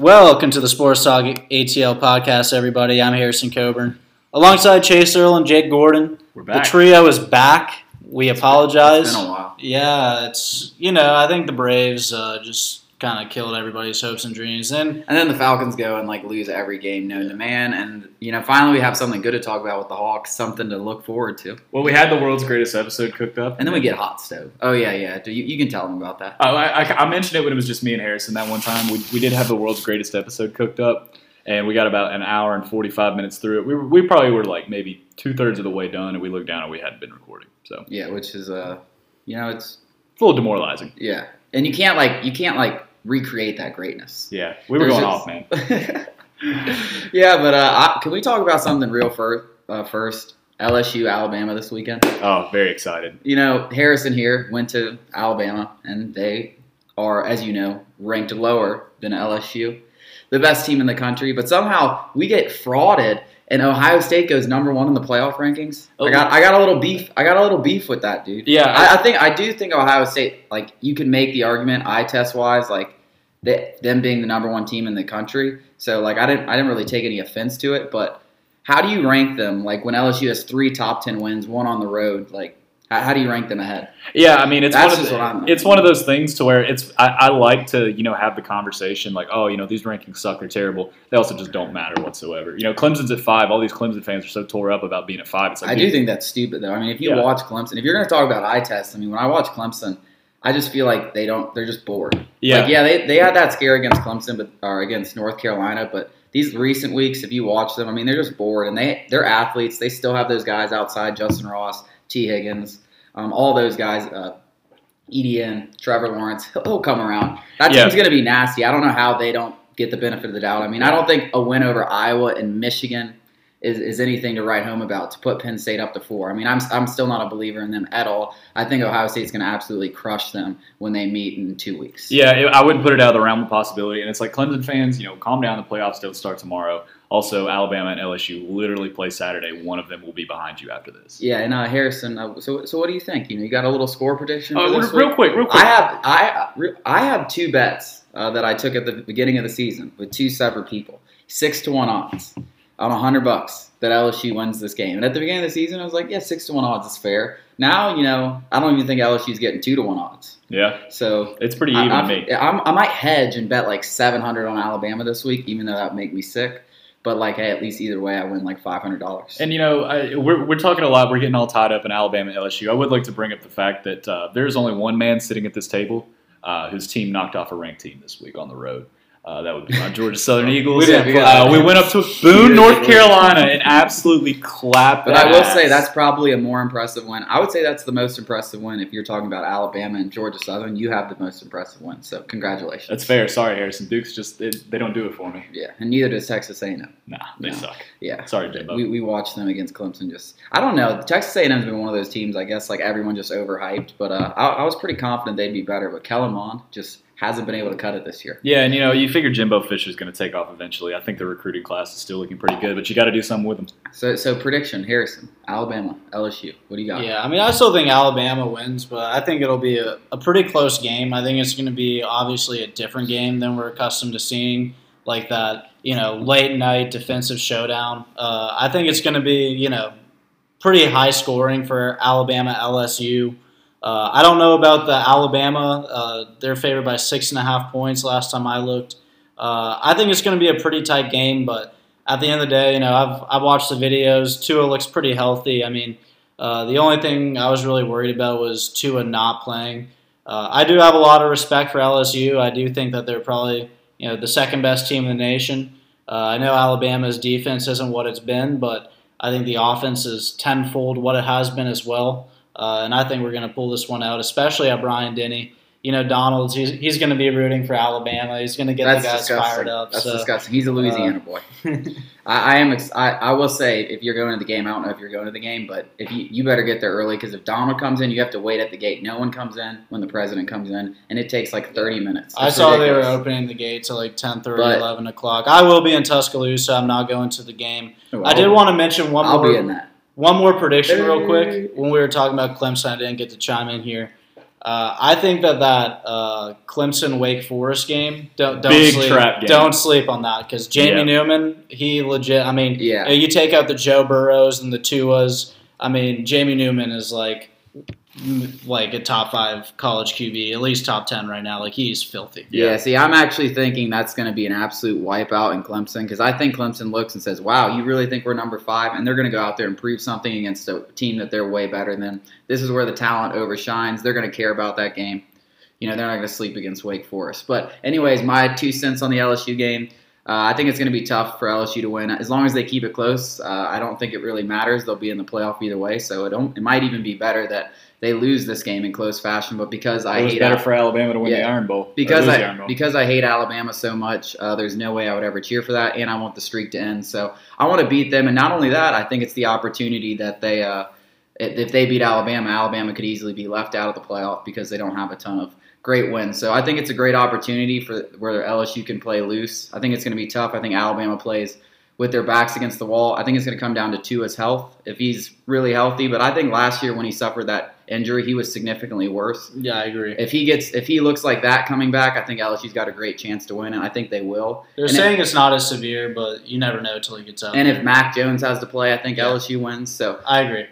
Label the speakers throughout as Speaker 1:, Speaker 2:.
Speaker 1: Welcome to the Sports Talk ATL podcast, everybody. I'm Harrison Coburn. Alongside Chase Earl and Jake Gordon.
Speaker 2: We're back.
Speaker 1: The trio is back. We apologize.
Speaker 2: It's been a while.
Speaker 1: Yeah, I think the Braves just kind of killed everybody's hopes and dreams.
Speaker 2: And then the Falcons go and lose every game known to man. And, finally we have something good to talk about with the Hawks, something to look forward to.
Speaker 3: Well, we had the world's greatest episode cooked up.
Speaker 2: And then we get Hot Stove. Oh, yeah. You can tell them about that.
Speaker 3: Oh, I mentioned it when it was just me and Harrison that one time. We did have the world's greatest episode cooked up, and we got about an hour and 45 minutes through it. We probably were maybe 2/3 of the way done, and we looked down and we hadn't been recording. So
Speaker 2: yeah, which is, it's
Speaker 3: a little demoralizing.
Speaker 2: Yeah. And you can't recreate that greatness.
Speaker 3: Yeah, we were going off, man.
Speaker 2: Yeah, but can we talk about something real first? LSU, Alabama this weekend.
Speaker 3: Oh, very excited.
Speaker 2: Harrison here went to Alabama, and they are, as you know, ranked lower than LSU, the best team in the country. But somehow we get frauded, and Ohio State goes number 1 in the playoff rankings.
Speaker 1: Oh.
Speaker 2: I got a little beef. I got a little beef with that, dude.
Speaker 1: Yeah,
Speaker 2: I do think Ohio State, you can make the argument eye test wise, them being the number 1 team in the country. So I didn't really take any offense to it, but how do you rank them? When LSU has 3 top 10 wins, 1 on the road, how do you rank them ahead?
Speaker 3: Yeah, I mean, it's one of those things to where I like to have the conversation these rankings suck, they're terrible. They also just don't matter whatsoever. Clemson's at 5. All these Clemson fans are so tore up about being at 5. It's
Speaker 2: I do think that's stupid though. I mean, if you watch Clemson, if you're going to talk about eye tests, when I watch Clemson, I just feel like they're just bored.
Speaker 3: Yeah,
Speaker 2: they had that scare against Clemson, or against North Carolina, but these recent weeks, if you watch them, they're just bored, and they're athletes. They still have those guys outside, Justin Ross, T. Higgins, all those guys, Etienne, Trevor Lawrence. He'll come around. That team's going to be nasty. I don't know how they don't get the benefit of the doubt. I don't think a win over Iowa and Michigan is anything to write home about to put Penn State up to 4. I'm still not a believer in them at all. I think Ohio State's going to absolutely crush them when they meet in 2 weeks.
Speaker 3: Yeah, I wouldn't put it out of the realm of possibility. And it's Clemson fans, calm down. The playoffs don't start tomorrow. Also, Alabama and LSU literally play Saturday. One of them will be behind you after this.
Speaker 2: Yeah, and Harrison. So what do you think? You got a little score prediction?
Speaker 3: Real quick.
Speaker 2: I have 2 bets that I took at the beginning of the season with 2 separate people. 6-1 odds on $100 that LSU wins this game. And at the beginning of the season, I was like, yeah, 6-1 odds is fair. Now, I don't even think LSU's getting 2-1 odds.
Speaker 3: Yeah.
Speaker 2: So
Speaker 3: it's pretty even to me.
Speaker 2: I might hedge and bet 700 on Alabama this week, even though that would make me sick. But hey, at least either way, I win $500.
Speaker 3: And we're talking a lot. We're getting all tied up in Alabama and LSU. I would like to bring up the fact that there's only one man sitting at this table whose team knocked off a ranked team this week on the road. That would be my Georgia Southern Eagles. We went up to Boone, North Carolina, and absolutely clapped.
Speaker 2: But I will say that's probably a more impressive win. I would say that's the most impressive win. If you're talking about Alabama and Georgia Southern, you have the most impressive win. So congratulations.
Speaker 3: That's fair. Sorry, Harrison. Duke's they don't do it for me.
Speaker 2: Yeah, and neither does Texas A&M.
Speaker 3: Nah, they suck.
Speaker 2: Yeah.
Speaker 3: Sorry, Jimbo.
Speaker 2: We watched them against Clemson. I don't know. Texas A&M's been one of those teams, I guess, everyone just overhyped. But I was pretty confident they'd be better. But Kellen Mond just hasn't been able to cut it this year.
Speaker 3: Yeah, and you figure Jimbo Fisher's going to take off eventually. I think the recruiting class is still looking pretty good, but you got to do something with them.
Speaker 2: So prediction, Harrison, Alabama, LSU. What do you got?
Speaker 1: Yeah, I still think Alabama wins, but I think it'll be a pretty close game. I think it's going to be obviously a different game than we're accustomed to seeing, that late night defensive showdown. I think it's going to be pretty high scoring for Alabama LSU. I don't know about the Alabama. They're favored by 6.5 points last time I looked. I think it's going to be a pretty tight game, but at the end of the day, I've watched the videos. Tua looks pretty healthy. The only thing I was really worried about was Tua not playing. I do have a lot of respect for LSU. I do think that they're probably the second best team in the nation. I know Alabama's defense isn't what it's been, but I think the offense is tenfold what it has been as well. And I think we're going to pull this one out, especially at Bryant Denny. Donald, he's going to be rooting for Alabama. He's going to get the guys fired up.
Speaker 2: That's disgusting. He's a Louisiana boy. I will say, if you're going to the game, I don't know if you're going to the game, but if you better get there early, because if Donald comes in, you have to wait at the gate. No one comes in when the president comes in, and it takes 30 minutes.
Speaker 1: I saw they were opening the gates at 10:30, 11 o'clock. I will be in Tuscaloosa. I'm not going to the game. I did want to mention
Speaker 2: I'll be in that.
Speaker 1: One more prediction real quick. When we were talking about Clemson, I didn't get to chime in here. I think that Clemson Wake Forest game don't
Speaker 3: Big
Speaker 1: sleep,
Speaker 3: trap game.
Speaker 1: Don't sleep on that because Jamie
Speaker 3: Yeah.
Speaker 1: Newman, he legit. I mean,
Speaker 2: Yeah.
Speaker 1: you take out the Joe Burrows and the Tuas. I mean, Jamie Newman is like a top 5 college QB, at least top 10 right now. Like he's filthy.
Speaker 2: Yeah, see, I'm actually thinking that's going to be an absolute wipeout in Clemson because I think Clemson looks and says, wow, you really think we're number 5? And they're going to go out there and prove something against a team that they're way better than. This is where the talent overshines. They're going to care about that game. You know, they're not going to sleep against Wake Forest. But anyways, my 2 cents on the LSU game. I think it's going to be tough for LSU to win. As long as they keep it close, I don't think it really matters. They'll be in the playoff either way. So it might even be better that they lose this game in close fashion. But because I hate
Speaker 3: better for Alabama to win the Iron Bowl.
Speaker 2: Because I hate Alabama so much, there's no way I would ever cheer for that, and I want the streak to end. So I want to beat them, and not only that, I think it's the opportunity that they, if they beat Alabama, Alabama could easily be left out of the playoff because they don't have a ton of great wins. So I think it's a great opportunity for where LSU can play loose. I think it's going to be tough. I think Alabama plays with their backs against the wall. I think it's going to come down to Tua's health, if he's really healthy. But I think last year when he suffered that injury, he was significantly worse.
Speaker 1: Yeah, I agree.
Speaker 2: If he looks like that coming back, I think LSU's got a great chance to win, and I think they will.
Speaker 1: They're saying it's not as severe, but you never know until he gets out.
Speaker 2: And if Mac Jones has to play, I think LSU wins. So
Speaker 1: I agree.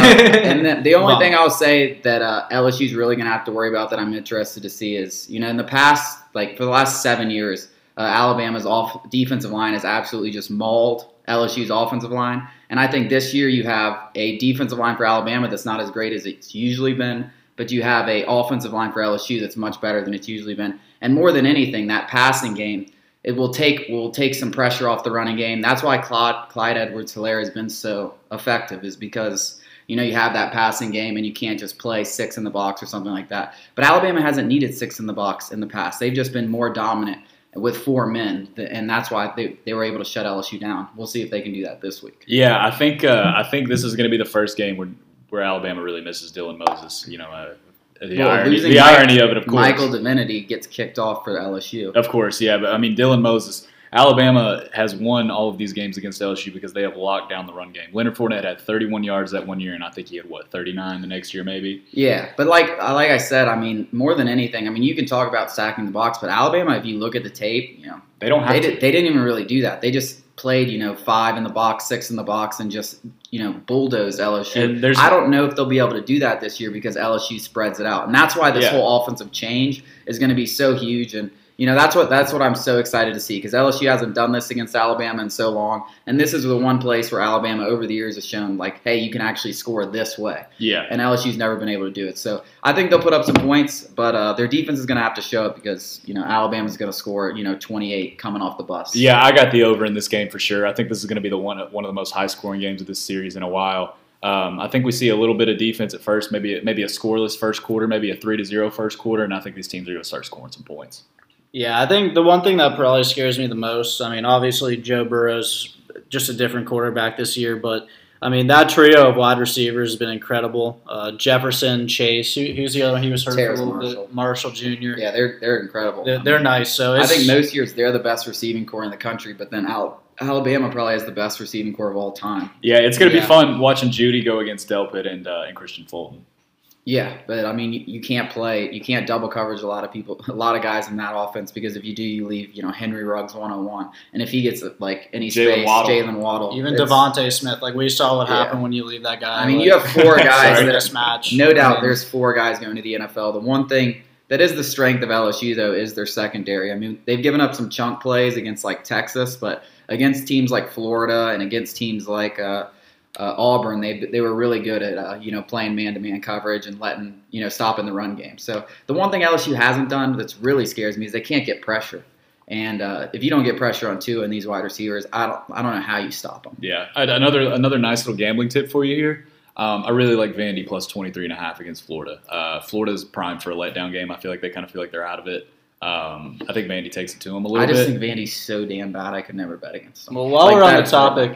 Speaker 2: And then the only thing I'll say that LSU's really going to have to worry about that I'm interested to see is, you know, in the past, like for the last 7 years, Alabama's defensive line has absolutely just mauled LSU's offensive line. And I think this year you have a defensive line for Alabama that's not as great as it's usually been, but you have a offensive line for LSU that's much better than it's usually been. And more than anything, that passing game, it will take some pressure off the running game. That's why Clyde Edwards-Helaire has been so effective, is because, you know, you have that passing game and you can't just play 6 in the box or something like that. But Alabama hasn't needed 6 in the box in the past. They've just been more dominant with 4 men, and that's why they were able to shut LSU down. We'll see if they can do that this week.
Speaker 3: Yeah, I think this is going to be the first game where Alabama really misses Dylan Moses. You know, the irony of it, of course.
Speaker 2: Michael Divinity gets kicked off for LSU.
Speaker 3: Of course, yeah, but I mean Dylan Moses. Alabama has won all of these games against LSU because they have locked down the run game. Leonard Fournette had 31 yards that 1 year, and I think he had, 39 the next year maybe?
Speaker 2: Yeah, but like I said, I mean, more than anything, I mean, you can talk about stacking the box, but Alabama, if you look at the tape, you know,
Speaker 3: they
Speaker 2: didn't even really do that. They just played, you know, 5 in the box, 6 in the box, and just, you know, bulldozed LSU. I don't know if they'll be able to do that this year because LSU spreads it out. And that's why this whole offensive change is going to be so huge. And, you know, that's what I'm so excited to see because LSU hasn't done this against Alabama in so long. And this is the one place where Alabama over the years has shown, like, hey, you can actually score this way.
Speaker 3: Yeah.
Speaker 2: And LSU's never been able to do it. So I think they'll put up some points, but their defense is going to have to show up because, you know, Alabama's going to score, you know, 28 coming off the bus.
Speaker 3: Yeah, I got the over in this game for sure. I think this is going to be one of the most high-scoring games of this series in a while. I think we see a little bit of defense at first, maybe a scoreless first quarter, maybe a 3-0 first quarter, and I think these teams are going to start scoring some points.
Speaker 1: Yeah, I think the one thing that probably scares me the most, I mean, obviously Joe Burrow's just a different quarterback this year, but, I mean, that trio of wide receivers has been incredible. Jefferson, Chase, who's the other one? He was hurt for a little bit. Marshall Jr.
Speaker 2: Yeah, they're incredible.
Speaker 1: They're nice. So
Speaker 2: I think most years they're the best receiving core in the country, but then Alabama probably has the best receiving core of all time.
Speaker 3: Yeah, it's going to be fun watching Judy go against Delpit and Christian Fulton.
Speaker 2: Yeah, but I mean, you can't double coverage a lot of guys in that offense because if you do, you leave, you know, Henry Ruggs 101, and if he gets like any space, Jalen Waddle,
Speaker 1: even Devontae Smith, like we saw what happened when you leave that guy.
Speaker 2: I mean, you have 4 guys that
Speaker 1: mismatch.
Speaker 2: No doubt, there's 4 guys going to the NFL. The one thing that is the strength of LSU though is their secondary. I mean, they've given up some chunk plays against like Texas, but against teams like Florida and against teams like Auburn, they were really good at you know, playing man-to-man coverage and letting, you know, stopping the run game. So the one thing LSU hasn't done that's really scares me is they can't get pressure. And if you don't get pressure on Tua and these wide receivers, I don't know how you stop them.
Speaker 3: Yeah, another nice little gambling tip for you here. I really like Vandy plus 23.5 against Florida. Florida's primed for a letdown game. I feel like they're out of it. I think Vandy takes it to them a little bit.
Speaker 2: I just think Vandy's so damn bad. I could never bet against them.
Speaker 1: Well, while we're on the topic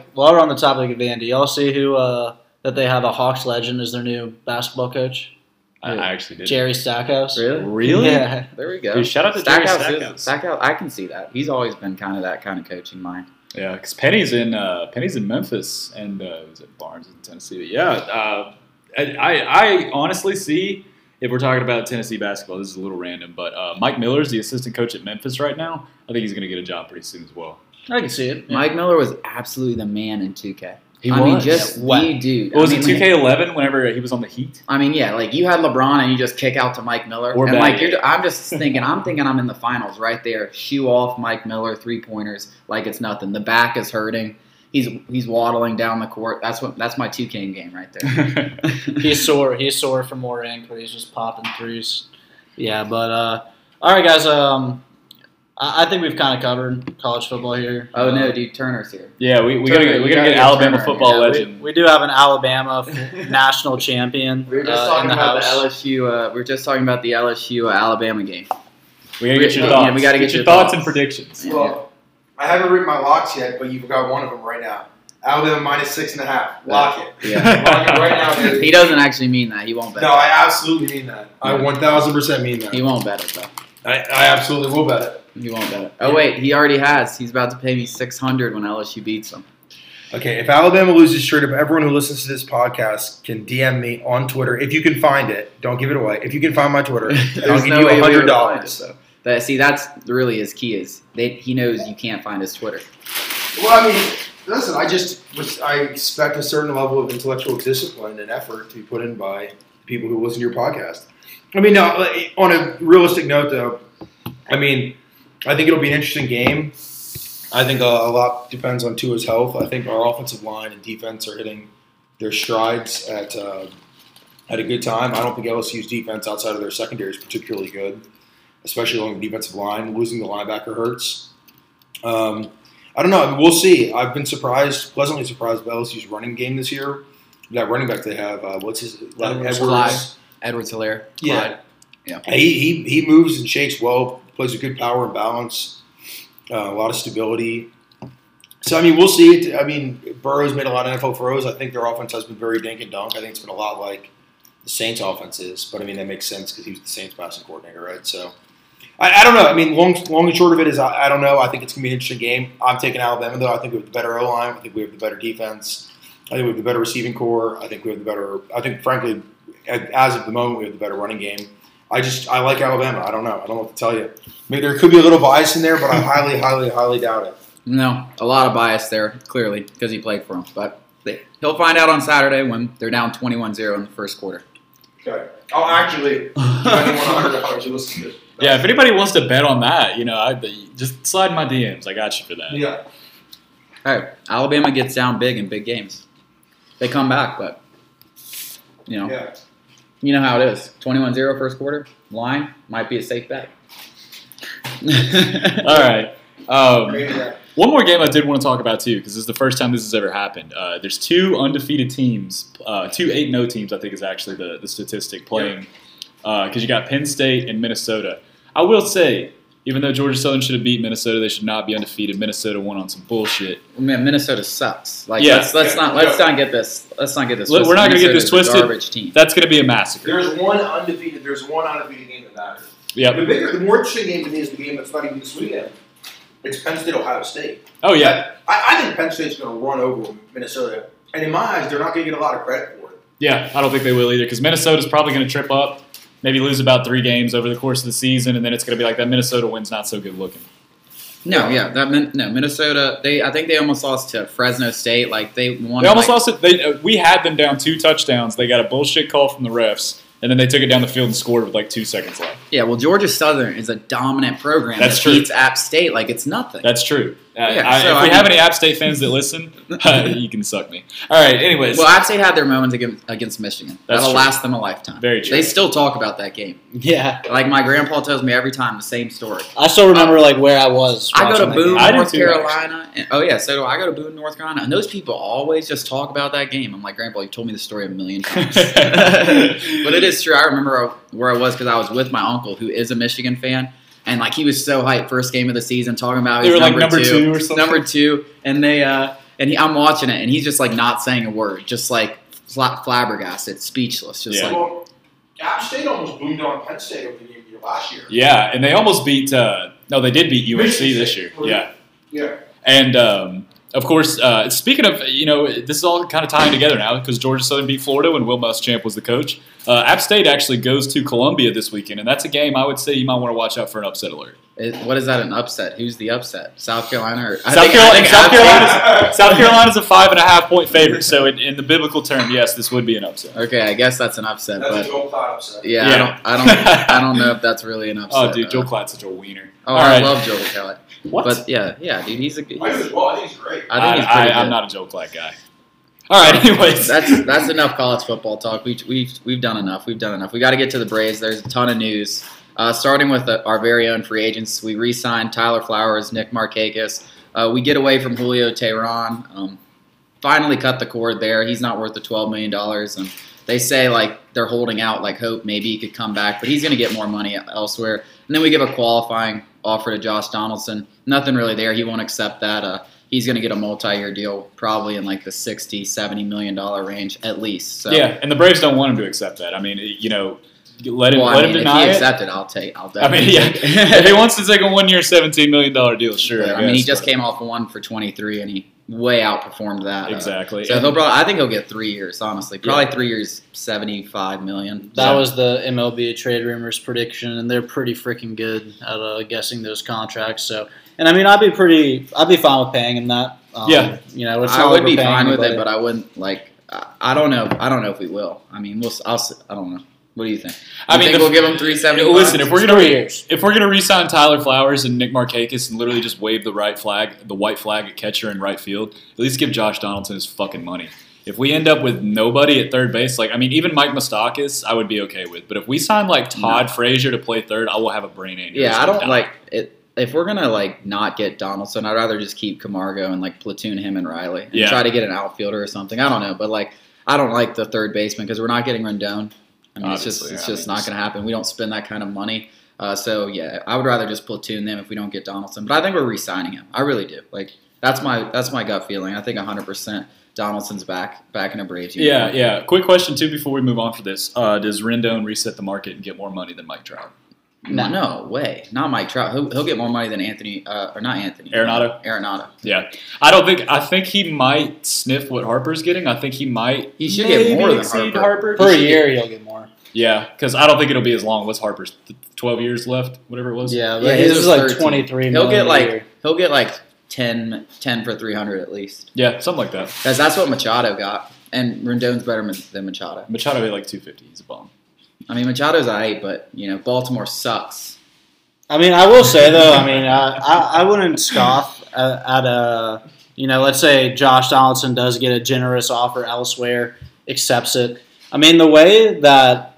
Speaker 1: of Vandy, y'all see who that they have a Hawks legend as their new basketball coach?
Speaker 3: I actually did.
Speaker 1: Jerry Stackhouse.
Speaker 2: Really?
Speaker 1: Yeah.
Speaker 2: There we go.
Speaker 3: Dude, shout out to Jerry Stackhouse.
Speaker 2: Stackhouse. I can see that. He's always been kind of that kind of coaching mind.
Speaker 3: Yeah, because Penny's in Memphis and was it Barnes in Tennessee? But yeah, I honestly see if we're talking about Tennessee basketball, this is a little random, but Mike Miller's the assistant coach at Memphis right now. I think he's going to get a job pretty soon as well.
Speaker 1: I can see it. Yeah.
Speaker 2: Mike Miller was absolutely the man in 2K.
Speaker 3: He
Speaker 2: I mean,
Speaker 3: was.
Speaker 2: just the dude.
Speaker 3: What was
Speaker 2: I
Speaker 3: it,
Speaker 2: mean,
Speaker 3: 2K11 whenever he was on the Heat?
Speaker 2: I mean, yeah, like you had LeBron and you just kick out to Mike Miller.
Speaker 3: Or
Speaker 2: and like
Speaker 3: Bagley.
Speaker 2: I'm just thinking I'm in the finals right there. Shoe off Mike Miller, 3-pointers, like it's nothing. The back is hurting. He's waddling down the court. That's my 2K game right there.
Speaker 1: He's sore. He's sore from more ink, but he's just popping threes. Yeah, but all right, guys. I think we've kind of covered college football here.
Speaker 2: Oh no, dude, Turner's here.
Speaker 3: Yeah, we
Speaker 2: Turner,
Speaker 3: gotta
Speaker 2: you
Speaker 3: get
Speaker 2: gotta get
Speaker 3: Alabama
Speaker 2: Turner.
Speaker 3: football
Speaker 1: Yeah,
Speaker 3: legend.
Speaker 1: we do have an Alabama national champion.
Speaker 2: We were just
Speaker 1: in
Speaker 2: talking
Speaker 1: the
Speaker 2: about
Speaker 1: house.
Speaker 2: the LSU. We were just talking about the LSU Alabama game.
Speaker 3: We gotta get your
Speaker 2: Yeah,
Speaker 3: thoughts.
Speaker 2: we gotta
Speaker 3: get
Speaker 2: get
Speaker 3: your
Speaker 2: your
Speaker 3: thoughts
Speaker 2: thoughts.
Speaker 3: and predictions.
Speaker 2: Yeah.
Speaker 4: Well, I haven't written my locks yet, but you've got one of them right now. Alabama minus 6.5. Lock it.
Speaker 2: Yeah.
Speaker 4: Lock it right now, dude.
Speaker 2: He doesn't actually mean that. He won't bet.
Speaker 4: No, I absolutely mean that. I 1,000% mean that.
Speaker 2: He won't bet it though.
Speaker 4: I absolutely will bet it.
Speaker 2: He won't bet it. Oh wait, he already has. He's about to pay me $600 when LSU beats him.
Speaker 4: Okay, if Alabama loses straight up, everyone who listens to this podcast can DM me on Twitter. If you can find it, don't give it away. If you can find my Twitter, I'll
Speaker 2: There's
Speaker 4: give
Speaker 2: no
Speaker 4: you
Speaker 2: way we would find it,
Speaker 4: $100.
Speaker 2: though. That's really his key is he knows you can't find his Twitter.
Speaker 4: Well, I mean, listen, I expect a certain level of intellectual discipline and effort to be put in by people who listen to your podcast. I mean, no, on a realistic note, though, I mean, I think it'll be an interesting game. I think a lot depends on Tua's health. I think our offensive line and defense are hitting their strides at a good time. I don't think LSU's defense outside of their secondary is particularly good, especially along the defensive line. Losing the linebacker hurts. I don't know. I mean, we'll see. I've been pleasantly surprised by LSU's running game this year. That running back they have, what's his Edwards?
Speaker 2: Edwards-Helaire.
Speaker 4: Yeah.
Speaker 2: Yeah.
Speaker 4: He moves and shakes well, plays with good power and balance, a lot of stability. So, I mean, we'll see. I mean, Burrow's made a lot of NFL throws. I think their offense has been very dink and dunk. I think it's been a lot like the Saints' offense is. But, I mean, that makes sense because he was the Saints' passing coordinator, right? So, I don't know. I mean, long and short of it is I don't know. I think it's going to be an interesting game. I'm taking Alabama, though. I think we have the better O-line. I think we have the better defense. I think we have the better receiving core. I think frankly, as of the moment, we have the better running game. I like Alabama. I don't know. I don't know what to tell you. Maybe there could be a little bias in there, but I highly, highly, highly doubt it.
Speaker 2: No, a lot of bias there, clearly, because he played for him. But he'll find out on Saturday when they're down 21-0 in the first quarter.
Speaker 4: Okay. I'll actually $100 to listen to this.
Speaker 3: Yeah, if anybody wants to bet on that, just slide in my DMs. I got you for that.
Speaker 4: Yeah.
Speaker 2: Hey, Alabama gets down big in big games. They come back, but,
Speaker 4: Yeah.
Speaker 2: you know how it is. 21-0 first quarter, line might be a safe bet.
Speaker 3: All right. One more game I did want to talk about, too, because this is the first time this has ever happened. There's two undefeated teams, two 8-0 teams, I think is actually the statistic, playing, because you got Penn State and Minnesota. I will say, even though Georgia Southern should have beat Minnesota, they should not be undefeated. Minnesota won on some bullshit.
Speaker 2: Man, Minnesota sucks. Like,
Speaker 3: Yeah.
Speaker 2: let's not get this. Let's not get this.
Speaker 3: We're not going to get this
Speaker 2: Minnesota's a
Speaker 3: twisted.
Speaker 2: Garbage team.
Speaker 3: That's going to be a massacre.
Speaker 4: There's one undefeated game that matters.
Speaker 3: Yep.
Speaker 4: The more interesting game to me is the game that's not even this weekend. It's Penn State, Ohio State.
Speaker 3: Oh, yeah.
Speaker 4: I think Penn State's going to run over Minnesota. And in my eyes, they're not going to get a lot of credit for it.
Speaker 3: Yeah, I don't think they will either, because Minnesota's probably going to trip up, maybe lose about 3 games over the course of the season, and then it's going to be like that Minnesota win's not so good looking.
Speaker 2: No, Minnesota. I think they almost lost to Fresno State. Like they won.
Speaker 3: They almost lost it. We had them down 2 touchdowns. They got a bullshit call from the refs, and then they took it down the field and scored with like 2 seconds left.
Speaker 2: Yeah, well, Georgia Southern is a dominant program
Speaker 3: That's
Speaker 2: that
Speaker 3: true.
Speaker 2: beats App State like it's nothing.
Speaker 3: That's true.
Speaker 2: Yeah, so
Speaker 3: if we
Speaker 2: I
Speaker 3: have
Speaker 2: mean-
Speaker 3: any App State fans that listen, you can suck me. All right, anyways.
Speaker 2: Well, App State had their moments against Michigan.
Speaker 3: That's
Speaker 2: That'll
Speaker 3: true.
Speaker 2: last them a lifetime.
Speaker 3: Very true.
Speaker 2: They still talk about that game.
Speaker 1: Yeah.
Speaker 2: Like my grandpa tells me every time the same story.
Speaker 1: I still remember where I was.
Speaker 2: I go to
Speaker 1: watching that
Speaker 2: Boone,
Speaker 1: game.
Speaker 3: I do
Speaker 2: North
Speaker 3: too,
Speaker 2: Carolina. And, oh yeah, so do I. Go to Boone, North Carolina, and those people always just talk about that game. I'm like, Grandpa, you've told me the story a million times. But it is true. I remember where I was because I was with my uncle, who is a Michigan fan, and like he was so hyped first game of the season, talking about
Speaker 3: They
Speaker 2: his
Speaker 3: were like number two or something?
Speaker 2: number 2, and I'm watching it, and he's just like not saying a word, just like flabbergasted, speechless, just
Speaker 3: Yeah.
Speaker 2: like.
Speaker 4: Well, App State almost boomed on Penn State over the year last year.
Speaker 3: Yeah, and they almost beat. No, they did beat UNC
Speaker 4: Michigan
Speaker 3: this
Speaker 4: State.
Speaker 3: year. Yeah,
Speaker 4: Yeah.
Speaker 3: and of course, speaking of, this is all kind of tying together now because Georgia Southern beat Florida when Will Muschamp was the coach. App State actually goes to Columbia this weekend, and that's a game I would say you might want to watch out for an upset alert.
Speaker 2: What is that, an upset? Who's the upset? South Carolina? Or,
Speaker 3: South Carolina's a 5.5-point favorite, so in the biblical term, yes, this would be an upset.
Speaker 2: Okay, I guess that's an upset.
Speaker 4: That's
Speaker 2: but
Speaker 4: a Joel Klatt upset.
Speaker 2: Yeah. I don't know if that's really an upset.
Speaker 3: Oh, dude, Joel Klatt's such a wiener.
Speaker 2: Oh,
Speaker 3: All
Speaker 2: I
Speaker 3: right.
Speaker 2: love Joel Klatt.
Speaker 3: What?
Speaker 2: But yeah, dude, he's a.
Speaker 4: I think he's great.
Speaker 2: I think he's pretty good.
Speaker 3: I'm not a Joel Klatt guy. All right, anyways.
Speaker 2: That's enough college football talk. We've done enough. We got to get to the Braves. There's a ton of news. Starting with our very own free agents, we re-signed Tyler Flowers, Nick Markakis. We get away from Julio Teheran. Finally cut the cord there. He's not worth the $12 million. And they say like they're holding out like hope maybe he could come back, but he's going to get more money elsewhere. And then we give a qualifying offer to Josh Donaldson. Nothing really there. He won't accept that. He's going to get a multi-year deal, probably in like the $60, $70 million range at least. So,
Speaker 3: yeah, and the Braves don't want him to accept that. I mean, let him deny
Speaker 2: if he
Speaker 3: it.
Speaker 2: accepted, I'll definitely.
Speaker 3: I mean, yeah, if he wants to take a 1-year, $17 million deal, sure.
Speaker 2: Yeah, I mean, he just came off one for 23, and he way outperformed that.
Speaker 3: Exactly.
Speaker 2: So I think he'll get 3 years. Honestly, probably 3 years, $75 million.
Speaker 1: That was the MLB trade rumors prediction, and they're pretty freaking good at guessing those contracts. So, and I mean, I'd be fine with paying him that.
Speaker 3: Yeah.
Speaker 1: It's
Speaker 2: I
Speaker 1: not
Speaker 2: would
Speaker 1: like
Speaker 2: be
Speaker 1: we're paying
Speaker 2: fine with
Speaker 1: anybody.
Speaker 2: it, but I wouldn't like. I don't know. I don't know if we will. I mean, I don't know. What do you think?
Speaker 3: I mean,
Speaker 2: we'll give him $375.
Speaker 3: Listen, if we're gonna re-sign Tyler Flowers and Nick Markakis and literally just wave the white flag at catcher and right field, at least give Josh Donaldson his fucking money. If we end up with nobody at third base, even Mike Moustakas, I would be okay with. But if we sign like Todd Frazier to play third, I will have a brain aneurysm.
Speaker 2: Yeah, I don't like it. If we're gonna not get Donaldson, I'd rather just keep Camargo and platoon him and Riley and try to get an outfielder or something. I don't know, but I don't like the third baseman because we're not getting Rendon. I mean, it's just not going to happen. We don't spend that kind of money. So yeah, I would rather just platoon them if we don't get Donaldson. But I think we're re-signing him. I really do. That's my gut feeling. I think 100% Donaldson's back in a Braves uniform.
Speaker 3: Yeah. Quick question too before we move on for this: does Rendon reset the market and get more money than Mike Trout?
Speaker 2: No way. Not Mike Trout. He'll get more money than Anthony, or not Anthony.
Speaker 3: Arenado. Yeah. I think he might sniff what Harper's getting. I think he might.
Speaker 2: He should get more than Harper.
Speaker 1: For a year, he'll get more.
Speaker 3: Yeah, because I don't think it'll be as long. What's Harper's 12 years left? Whatever it was.
Speaker 1: Yeah, his is like
Speaker 2: 13.
Speaker 1: 23
Speaker 2: He'll
Speaker 1: million
Speaker 2: get
Speaker 1: a year.
Speaker 2: he'll get 10 for 300 at least.
Speaker 3: Yeah, something like that.
Speaker 2: Because that's what Machado got, and Rendon's better than Machado.
Speaker 3: Machado hit 250. He's a bum.
Speaker 2: I mean, Machado's aight, but Baltimore sucks.
Speaker 1: I mean, I will say though, I wouldn't scoff at let's say Josh Donaldson does get a generous offer elsewhere, accepts it. I mean, the way that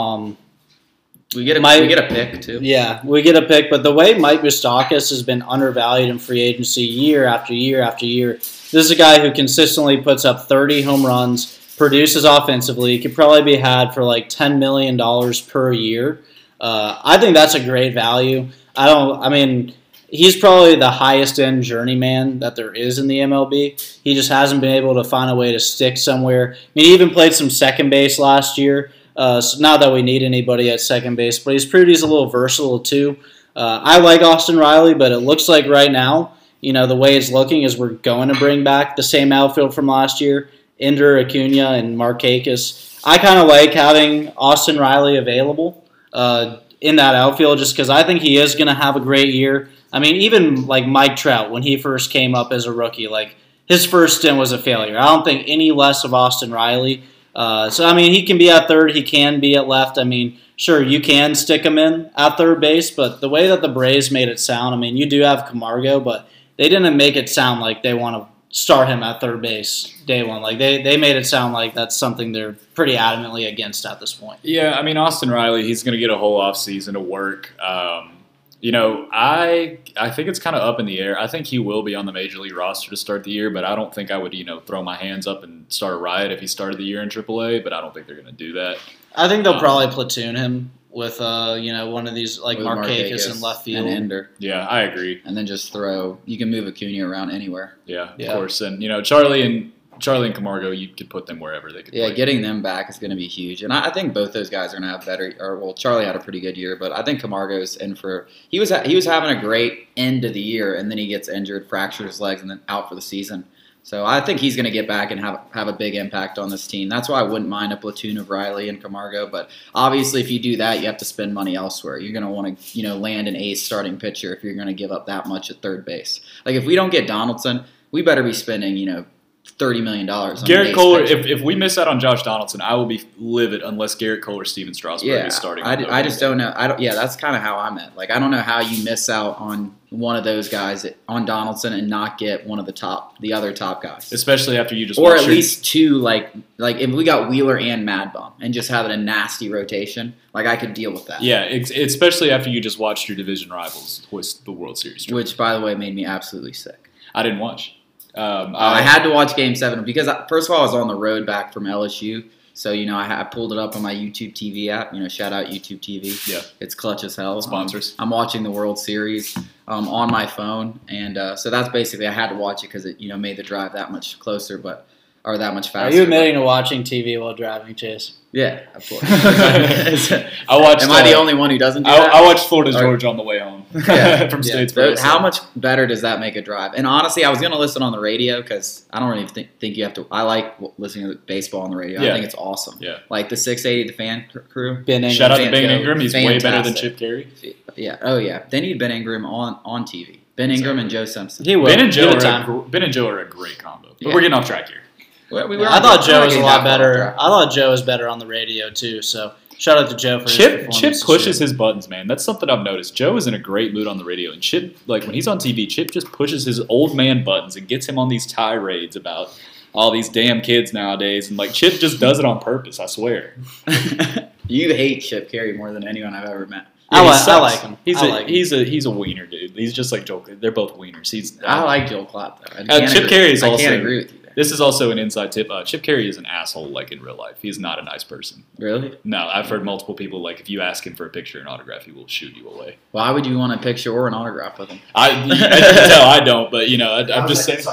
Speaker 2: we get a pick too.
Speaker 1: Yeah, we get a pick, but the way Mike Moustakas has been undervalued in free agency year after year after year. This is a guy who consistently puts up 30 home runs, produces offensively, could probably be had for $10 million per year. I think that's a great value. He's probably the highest end journeyman that there is in the MLB. He just hasn't been able to find a way to stick somewhere. He even played some second base last year. So not that we need anybody at second base, but he's proved he's a little versatile too. I like Austin Riley, but it looks like right now, the way it's looking is we're going to bring back the same outfield from last year, Ender, Acuna, and Markakis. I kind of like having Austin Riley available in that outfield just because I think he is going to have a great year. Even Mike Trout, when he first came up as a rookie, his first stint was a failure. I don't think any less of Austin Riley. He can be at third. He can be at left. Sure, you can stick him in at third base, but the way that the Braves made it sound, you do have Camargo, but they didn't make it sound like they want to start him at third base day one. They made it sound like that's something they're pretty adamantly against at this point.
Speaker 3: Yeah, Austin Riley, he's going to get a whole offseason to work. I think it's kind of up in the air. I think he will be on the Major League roster to start the year, but I don't think I would, throw my hands up and start a riot if he started the year in AAA, but I don't think they're going to do that.
Speaker 1: I think they'll probably platoon him with, one of these, Markakis in left field.
Speaker 2: And Ender.
Speaker 3: Yeah, I agree.
Speaker 2: And then just you can move Acuna around anywhere.
Speaker 3: Yeah, of course. And, Charlie and Camargo, you could put them wherever they could play.
Speaker 2: Getting them back is going to be huge. And I think both those guys are going to have better – Charlie had a pretty good year, but I think Camargo's in for – he was having a great end of the year, and then he gets injured, fractures his legs, and then out for the season. So I think he's going to get back and have a big impact on this team. That's why I wouldn't mind a platoon of Riley and Camargo. But obviously, if you do that, you have to spend money elsewhere. You're going to want to, land an ace starting pitcher if you're going to give up that much at third base. Like if we don't get Donaldson, we better be spending, $30 million on
Speaker 3: Garrett Cole. If we miss out on Josh Donaldson, I will be livid unless Garrett Cole or Steven Strasburg is starting.
Speaker 2: I just don't know. That's kind of how I'm at. Like I don't know how you miss out on one of those guys on Donaldson and not get one of the other top guys,
Speaker 3: especially after you just
Speaker 2: or at least two. Like if we got Wheeler and Mad Bum and just having a nasty rotation, like I could deal with that.
Speaker 3: Yeah, especially after you just watched your division rivals hoist the World Series trophy.
Speaker 2: Which, by the way, made me absolutely sick.
Speaker 3: I didn't watch.
Speaker 2: I had to watch Game 7 because, first of all, I was on the road back from LSU. So, I pulled it up on my YouTube TV app. Shout out YouTube TV.
Speaker 3: Yeah.
Speaker 2: It's clutch as hell.
Speaker 3: Sponsors.
Speaker 2: I'm watching the World Series on my phone. And so that's basically, I had to watch it because it, made the drive that much closer, or that much faster.
Speaker 1: Are you admitting to watching TV while driving, Chase?
Speaker 2: Yeah, of course.
Speaker 3: I watched.
Speaker 2: Am I the only one who doesn't do that?
Speaker 3: I watched Florida Georgia on the way home from Statesboro.
Speaker 2: How much better does that make a drive? And honestly, I was going to listen on the radio because I don't really think you have to. I like listening to baseball on the radio.
Speaker 3: Yeah.
Speaker 2: I think it's awesome.
Speaker 3: Yeah.
Speaker 2: Like the 680, the fan crew.
Speaker 1: Ben Ingram.
Speaker 3: Shout out to Ben Ingram. He's way better than
Speaker 2: Fantastic.
Speaker 3: Chip Carey.
Speaker 2: Yeah. Oh, yeah. They need Ben Ingram on TV. Ben Ingram and Joe Simpson.
Speaker 1: He will.
Speaker 3: Ben and Joe
Speaker 1: Give
Speaker 3: are a great combo. But we're getting off track here.
Speaker 1: I thought Joe was a lot better. I thought Joe was better on the radio too. So shout out to Joe for his performance.
Speaker 3: Chip pushes his buttons, man. That's something I've noticed. Joe is in a great mood on the radio, and Chip, like when he's on TV, Chip just pushes his old man buttons and gets him on these tirades about all these damn kids nowadays. And like Chip just does it on purpose. I swear.
Speaker 2: You hate Chip Carey more than anyone I've ever met.
Speaker 1: Yeah, I like him.
Speaker 3: He's a wiener, dude. He's just like Joel. They're both wieners.
Speaker 2: I like Joel Klatt though.
Speaker 3: Chip Carey is also.
Speaker 2: I can't agree with you.
Speaker 3: This is also an inside tip. Chip Carey is an asshole, like in real life. He's not a nice person.
Speaker 2: Really?
Speaker 3: No, I've heard multiple people, like, if you ask him for a picture or an autograph, he will shoot you away.
Speaker 2: Why would you want a picture or an autograph with him?
Speaker 3: As you can tell, I don't, but, I'm just saying.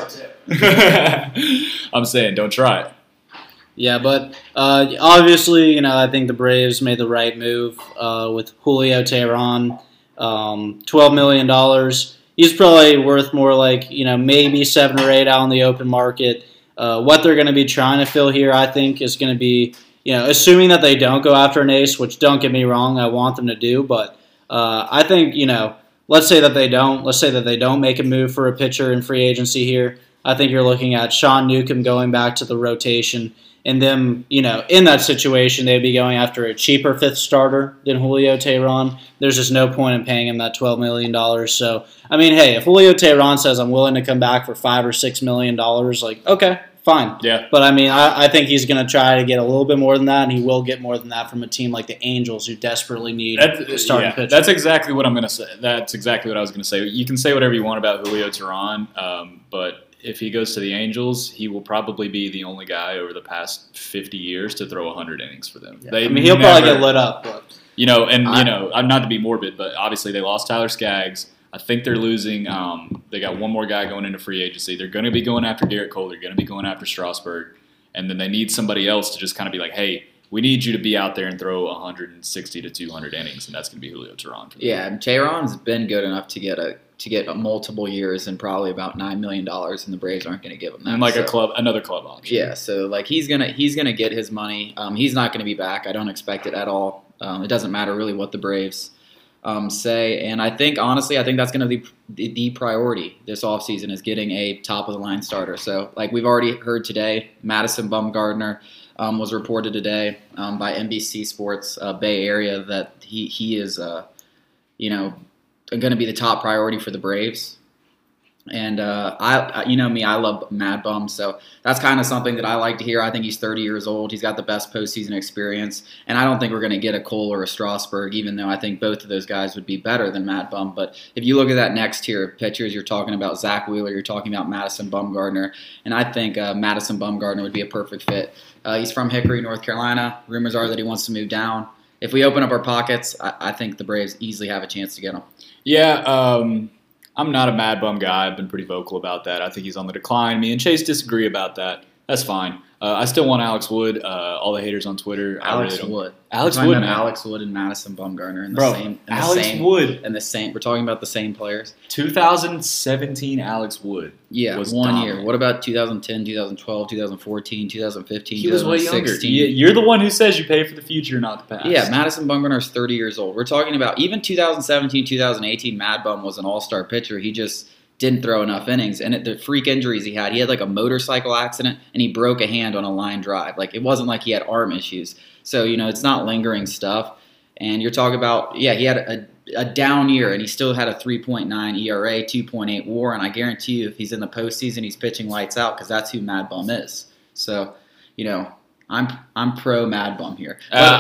Speaker 3: I'm saying, don't try it.
Speaker 1: Yeah, but obviously, I think the Braves made the right move with Julio Teheran, $12 million. He's probably worth more like, maybe 7 or 8 out on the open market. What they're going to be trying to fill here, I think, is going to be, assuming that they don't go after an ace, which don't get me wrong, I want them to do. But I think, let's say that they don't. Let's say that they don't make a move for a pitcher in free agency here. I think you're looking at Sean Newcomb going back to the rotation. And them, in that situation, they'd be going after a cheaper 5th starter than Julio Teheran. There's just no point in paying him that $12 million. So, I mean, hey, if Julio Teheran says I'm willing to come back for $5 or $6 million, like, okay, fine.
Speaker 3: Yeah.
Speaker 1: But, I mean, I think he's going to try to get a little bit more than that, and he will get more than that from a team like the Angels who desperately need a starting pitcher.
Speaker 3: That's exactly what I'm going to say. That's exactly what I was going to say. You can say whatever you want about Julio Teheran, but if he goes to the Angels, he will probably be the only guy over the past 50 years to throw 100 innings for them.
Speaker 1: Yeah. He'll probably get lit up. But.
Speaker 3: I'm not to be morbid, but obviously they lost Tyler Skaggs. I think they're losing. They got one more guy going into free agency. They're going to be going after Garrett Cole. They're going to be going after Strasburg. And then they need somebody else to just kind of be like, hey, we need you to be out there and throw 160 to 200 innings, and that's going to be Julio Teheran.
Speaker 2: Yeah, and Teheran's been good enough to get multiple years and probably about $9 million, and the Braves aren't going to give him that.
Speaker 3: And another club option.
Speaker 2: Yeah, so like he's gonna get his money. He's not going to be back. I don't expect it at all. It doesn't matter really what the Braves say, and I think that's going to be the priority this offseason is getting a top of the line starter. So like we've already heard today, Madison Bumgarner was reported today by NBC Sports Bay Area that he is going to be the top priority for the Braves. And I love Mad Bum, so that's kind of something that I like to hear. I think he's 30 years old. He's got the best postseason experience, and I don't think we're going to get a Cole or a Strasburg, even though I think both of those guys would be better than Mad Bum. But if you look at that next tier of pitchers, you're talking about Zach Wheeler, you're talking about Madison Bumgarner, and I think Madison Bumgarner would be a perfect fit. He's from Hickory, North Carolina. Rumors are that he wants to move down. If we open up our pockets, I think the Braves easily have a chance to get him.
Speaker 3: Yeah, I'm not a Mad Bum guy. I've been pretty vocal about that. I think he's on the decline. Me and Chase disagree about that. That's fine. I still want Alex Wood. All the haters on Twitter.
Speaker 2: Alex
Speaker 3: I really don't.
Speaker 2: Wood.
Speaker 3: Alex
Speaker 2: We're talking
Speaker 3: Wood,
Speaker 2: about
Speaker 3: man.
Speaker 2: Alex Wood and Madison Bumgarner in the
Speaker 3: Bro,
Speaker 2: same. In
Speaker 3: Alex
Speaker 2: the same,
Speaker 3: Wood.
Speaker 2: and the same. We're talking about the same players.
Speaker 3: 2017 Alex Wood.
Speaker 2: Yeah,
Speaker 3: was
Speaker 2: 1
Speaker 3: dominant.
Speaker 2: year. What about 2010, 2012, 2014, 2015,
Speaker 3: He was way younger.
Speaker 2: 2016?
Speaker 3: You're the one who says you pay for the future, not the past.
Speaker 2: Yeah, Madison Bumgarner is 30 years old. We're talking about even 2017, 2018, Mad Bum was an all-star pitcher. He just didn't throw enough innings. And the freak injuries he had like a motorcycle accident, and he broke a hand on a line drive. Like, it wasn't like he had arm issues. So, it's not lingering stuff. And you're talking about, he had a down year, and he still had a 3.9 ERA, 2.8 WAR, and I guarantee you if he's in the postseason, he's pitching lights out because that's who Mad Bum is. So, I'm pro Mad Bum here.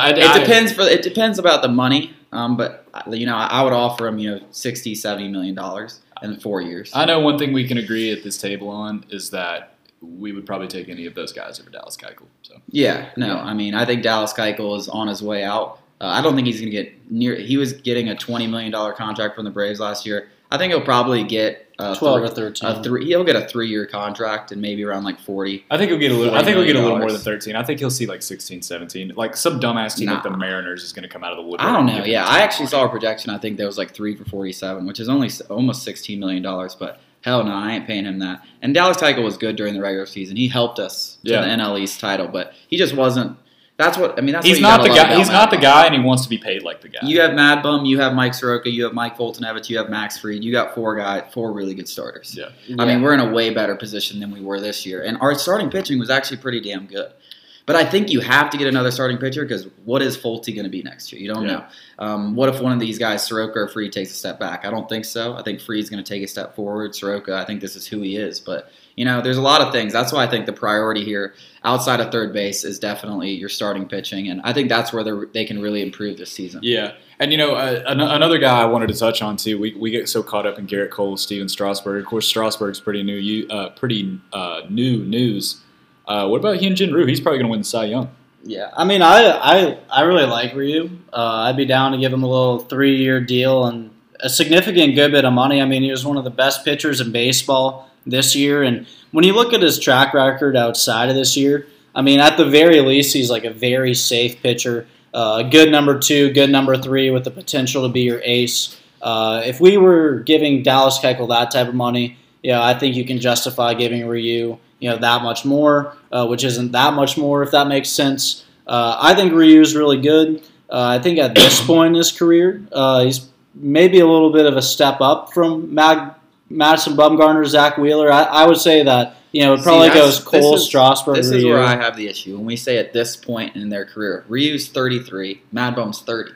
Speaker 2: It depends about the money, but I would offer him $60, $70 million in 4 years.
Speaker 3: I know one thing we can agree at this table on is that we would probably take any of those guys over Dallas Keuchel. So
Speaker 2: I think Dallas Keuchel is on his way out. I don't think he's going to get near. He was getting a $20 million contract from the Braves last year. I think he'll probably get
Speaker 1: 12 or 13.
Speaker 2: He'll get a 3-year contract and maybe around like 40.
Speaker 3: I think he'll get a little. I think he'll get a little more than
Speaker 2: $40
Speaker 3: 13. I think he'll see like 16, 17. Like some dumbass team like the Mariners is going to come out of the woodwork.
Speaker 2: I don't know.
Speaker 3: and give
Speaker 2: Yeah,
Speaker 3: him
Speaker 2: I
Speaker 3: 10
Speaker 2: actually
Speaker 3: money.
Speaker 2: saw a projection. I think there was like 3 for 47, which is only almost $16 million. But hell no, I ain't paying him that. And Dallas Keuchel was good during the regular season. He helped us to the NL East title, but he just wasn't. That's what I mean. That's
Speaker 3: He's
Speaker 2: what you
Speaker 3: not
Speaker 2: gotta
Speaker 3: the
Speaker 2: love
Speaker 3: guy.
Speaker 2: about
Speaker 3: He's
Speaker 2: Mad
Speaker 3: not the
Speaker 2: Bum.
Speaker 3: guy, and he wants to be paid like the guy.
Speaker 2: You have Mad Bum, you have Mike Soroka, you have Mike Fulton-Evans, you have Max Fried. You got 4 really good starters.
Speaker 3: Yeah.
Speaker 2: I mean, we're in a way better position than we were this year. And our starting pitching was actually pretty damn good. But I think you have to get another starting pitcher because what is Fulte going to be next year? You don't know. What if one of these guys, Soroka or Fried, takes a step back? I don't think so. I think Fried's going to take a step forward. Soroka, I think this is who he is. But, there's a lot of things. That's why I think the priority here outside of third base is definitely your starting pitching. And I think that's where they can really improve this season.
Speaker 3: Yeah. And, another guy I wanted to touch on, too, we get so caught up in Garrett Cole, Steven Strasburg. Of course, Strasburg's pretty new news. What about Hyun-Jin Ryu? He's probably going to win the Cy Young.
Speaker 1: Yeah, I mean, I really like Ryu. I'd be down to give him a little 3-year deal and a significant good bit of money. I mean, he was one of the best pitchers in baseball this year. And when you look at his track record outside of this year, I mean, at the very least, he's like a very safe pitcher. A good number 2, good number 3 with the potential to be your ace. If we were giving Dallas Keuchel that type of money, I think you can justify giving Ryu that much more, which isn't that much more, if that makes sense. I think Ryu's really good. I think at this point in his career, he's maybe a little bit of a step up from Madison Bumgarner, Zach Wheeler. I would say that, it probably goes Cole, Strasburg, Ryu.
Speaker 2: This is where I have the issue. When we say at this point in their career, Ryu's 33, Mad Bum's 30.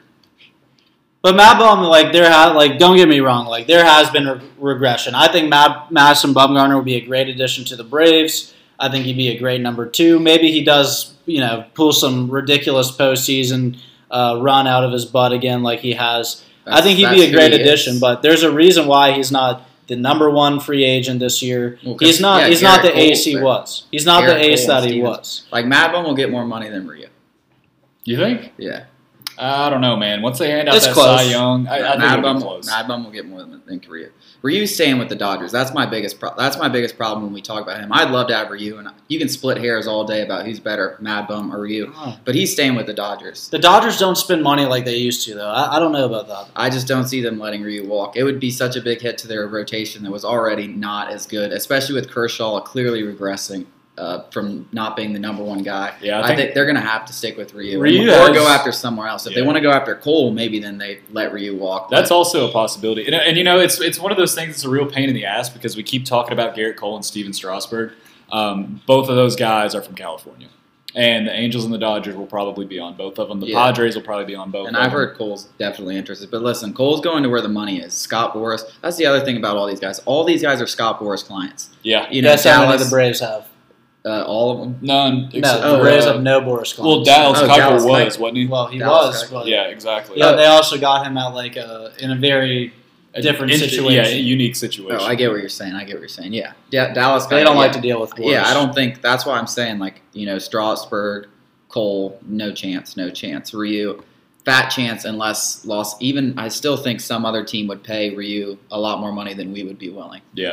Speaker 1: But Mad Bum, don't get me wrong, there has been regression. I think Madison Bumgarner would be a great addition to the Braves. I think he'd be a great number 2. Maybe he does, pull some ridiculous postseason run out of his butt again like he has. I think he'd be a great addition, but there's a reason why he's not the number 1 free agent this year.
Speaker 2: Well,
Speaker 1: he's not the ace he was. He's not the ace that he was.
Speaker 2: Like, Mad Bum will get more money than Ryu.
Speaker 3: You think?
Speaker 2: Yeah.
Speaker 3: I don't know, man. Once they hand out
Speaker 1: It's
Speaker 3: that
Speaker 1: close.
Speaker 3: Cy Young, I think
Speaker 2: Mad
Speaker 3: it'll be close.
Speaker 2: Bum will get more than Ryu. Ryu's staying with the Dodgers. That's my biggest problem when we talk about him. I'd love to have Ryu, and you can split hairs all day about who's better, Mad Bum or Ryu.
Speaker 1: Oh.
Speaker 2: But he's staying with the Dodgers.
Speaker 1: The Dodgers don't spend money like they used to, though. I don't know about that.
Speaker 2: I just don't see them letting Ryu walk. It would be such a big hit to their rotation that was already not as good, especially with Kershaw clearly regressing from not being the number 1 guy.
Speaker 3: Yeah,
Speaker 2: I think they're going to have to stick with Ryu or
Speaker 3: has-
Speaker 2: go after somewhere else. If they want to go after Cole, maybe then they let Ryu walk.
Speaker 3: That's also a possibility. And it's one of those things that's a real pain in the ass because we keep talking about Garrett Cole and Steven Strasburg. Both of those guys are from California. And the Angels and the Dodgers will probably be on both of them. The Padres will probably be on both
Speaker 2: And
Speaker 3: of them.
Speaker 2: I've heard Cole's definitely interested. But listen, Cole's going to where the money is. Scott Boras. That's the other thing about all these guys. All these guys are Scott Boras clients.
Speaker 3: Yeah.
Speaker 1: That's how many the Braves have.
Speaker 2: All of them.
Speaker 3: None.
Speaker 1: No, the Braves have no Boris Clemens.
Speaker 3: Well, Dallas
Speaker 2: Oh,
Speaker 3: Keuchel
Speaker 2: Dallas
Speaker 3: was,
Speaker 2: Keuchel.
Speaker 3: wasn't he?
Speaker 1: Well, he
Speaker 2: Dallas
Speaker 1: was,
Speaker 2: Keuchel.
Speaker 1: but
Speaker 3: Yeah, exactly.
Speaker 1: they also got him at in a very different situation.
Speaker 3: Yeah, a unique situation.
Speaker 2: Oh, I get what you're saying. Yeah. Dallas.
Speaker 1: They don't
Speaker 2: yeah.
Speaker 1: like to deal with Boris.
Speaker 2: Yeah, I don't think that's why I'm saying Strasburg, Cole, no chance. Ryu, fat chance unless lost. Even I still think some other team would pay Ryu a lot more money than we would be willing.
Speaker 3: Yeah.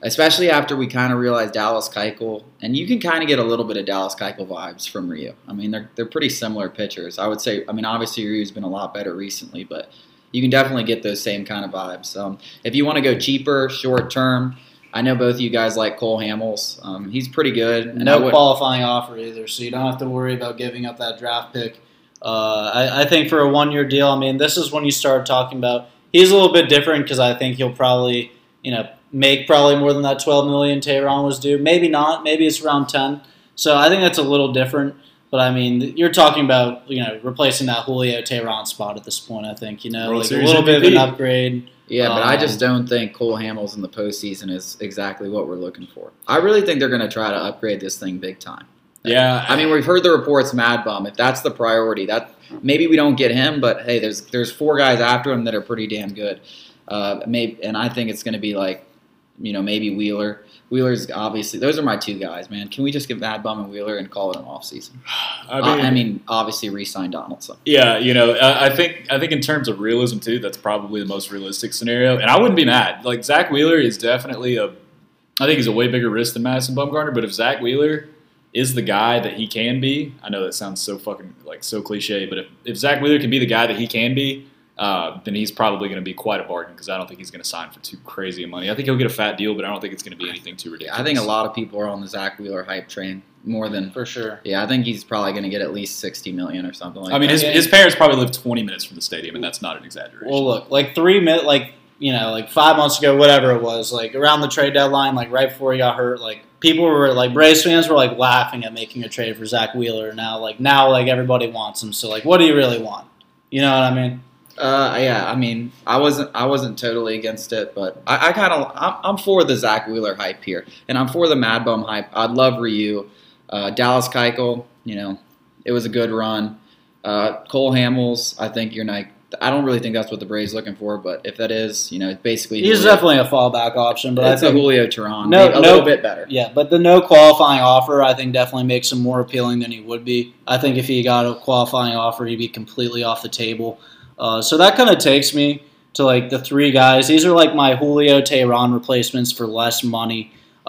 Speaker 2: especially after we kind of realized Dallas Keuchel, and you can kind of get a little bit of Dallas Keuchel vibes from Ryu. I mean, they're pretty similar pitchers. I would say. I mean, obviously Ryu's been a lot better recently, but you can definitely get those same kind of vibes. If you want to go cheaper, short term, I know both of you guys like Cole Hamels. He's pretty good. And
Speaker 1: no qualifying offer either, so you don't have to worry about giving up that draft pick. I think for a 1-year deal, I mean, this is when you start talking about. He's a little bit different because I think he'll probably, make probably more than that $12 million Tehran was due. Maybe not. Maybe it's around 10. So I think that's a little different. But I mean, you're talking about replacing that Julio Tehran spot at this point. I think
Speaker 3: World
Speaker 1: like a
Speaker 3: Series
Speaker 1: little bit of
Speaker 3: MVP.
Speaker 1: an upgrade.
Speaker 2: Yeah, but I just don't think Cole Hamels in the postseason is exactly what we're looking for. I really think they're going to try to upgrade this thing big time.
Speaker 3: Yeah,
Speaker 2: I mean, we've heard the reports, Mad Bum. If that's the priority, that maybe we don't get him, but hey, there's 4 guys after him that are pretty damn good. And I think it's going to be like, maybe Wheeler. Wheeler's obviously those are my 2 guys, man. Can we just give Mad Bum and Wheeler and call it an off season? I mean, obviously re-sign Donaldson.
Speaker 3: Yeah, I think in terms of realism too, that's probably the most realistic scenario, and I wouldn't be mad. Like Zach Wheeler is definitely I think he's a way bigger risk than Madison Bumgarner. But if Zach Wheeler is the guy that he can be, I know that sounds so fucking so cliche, but if Zach Wheeler can be the guy that he can be, then he's probably going to be quite a bargain because I don't think he's going to sign for too crazy of money. I think he'll get a fat deal, but I don't think it's going to be anything too ridiculous.
Speaker 2: I think a lot of people are on the Zach Wheeler hype train more than
Speaker 1: For sure.
Speaker 2: Yeah, I think he's probably going to get at least $60 million or something like that.
Speaker 3: I mean, his parents probably live 20 minutes from the stadium, and that's not an exaggeration.
Speaker 1: Well, look, like 3 minutes, like 5 months ago, whatever it was, like around the trade deadline, like right before he got hurt, like people were like Braves fans were like laughing at making a trade for Zach Wheeler. Now everybody wants him. So like, what do you really want? You know what I mean?
Speaker 2: Yeah, I mean, I wasn't totally against it, but I'm for the Zach Wheeler hype here, and I'm for the Mad Bum hype. I'd love Ryu, Dallas Keuchel. It was a good run. Cole Hamels, I think I don't really think that's what the Braves looking for, but if that is, basically
Speaker 1: He's definitely a fallback option, but
Speaker 2: it's
Speaker 1: I think
Speaker 2: a Julio Tehran,
Speaker 1: No-
Speaker 2: a little bit better.
Speaker 1: yeah, but the no qualifying offer I think definitely makes him more appealing than he would be. I think if he got a qualifying offer, he'd be completely off the table. So that kind of takes me to like the 3 guys. These are like my Julio Tehran replacements for less money.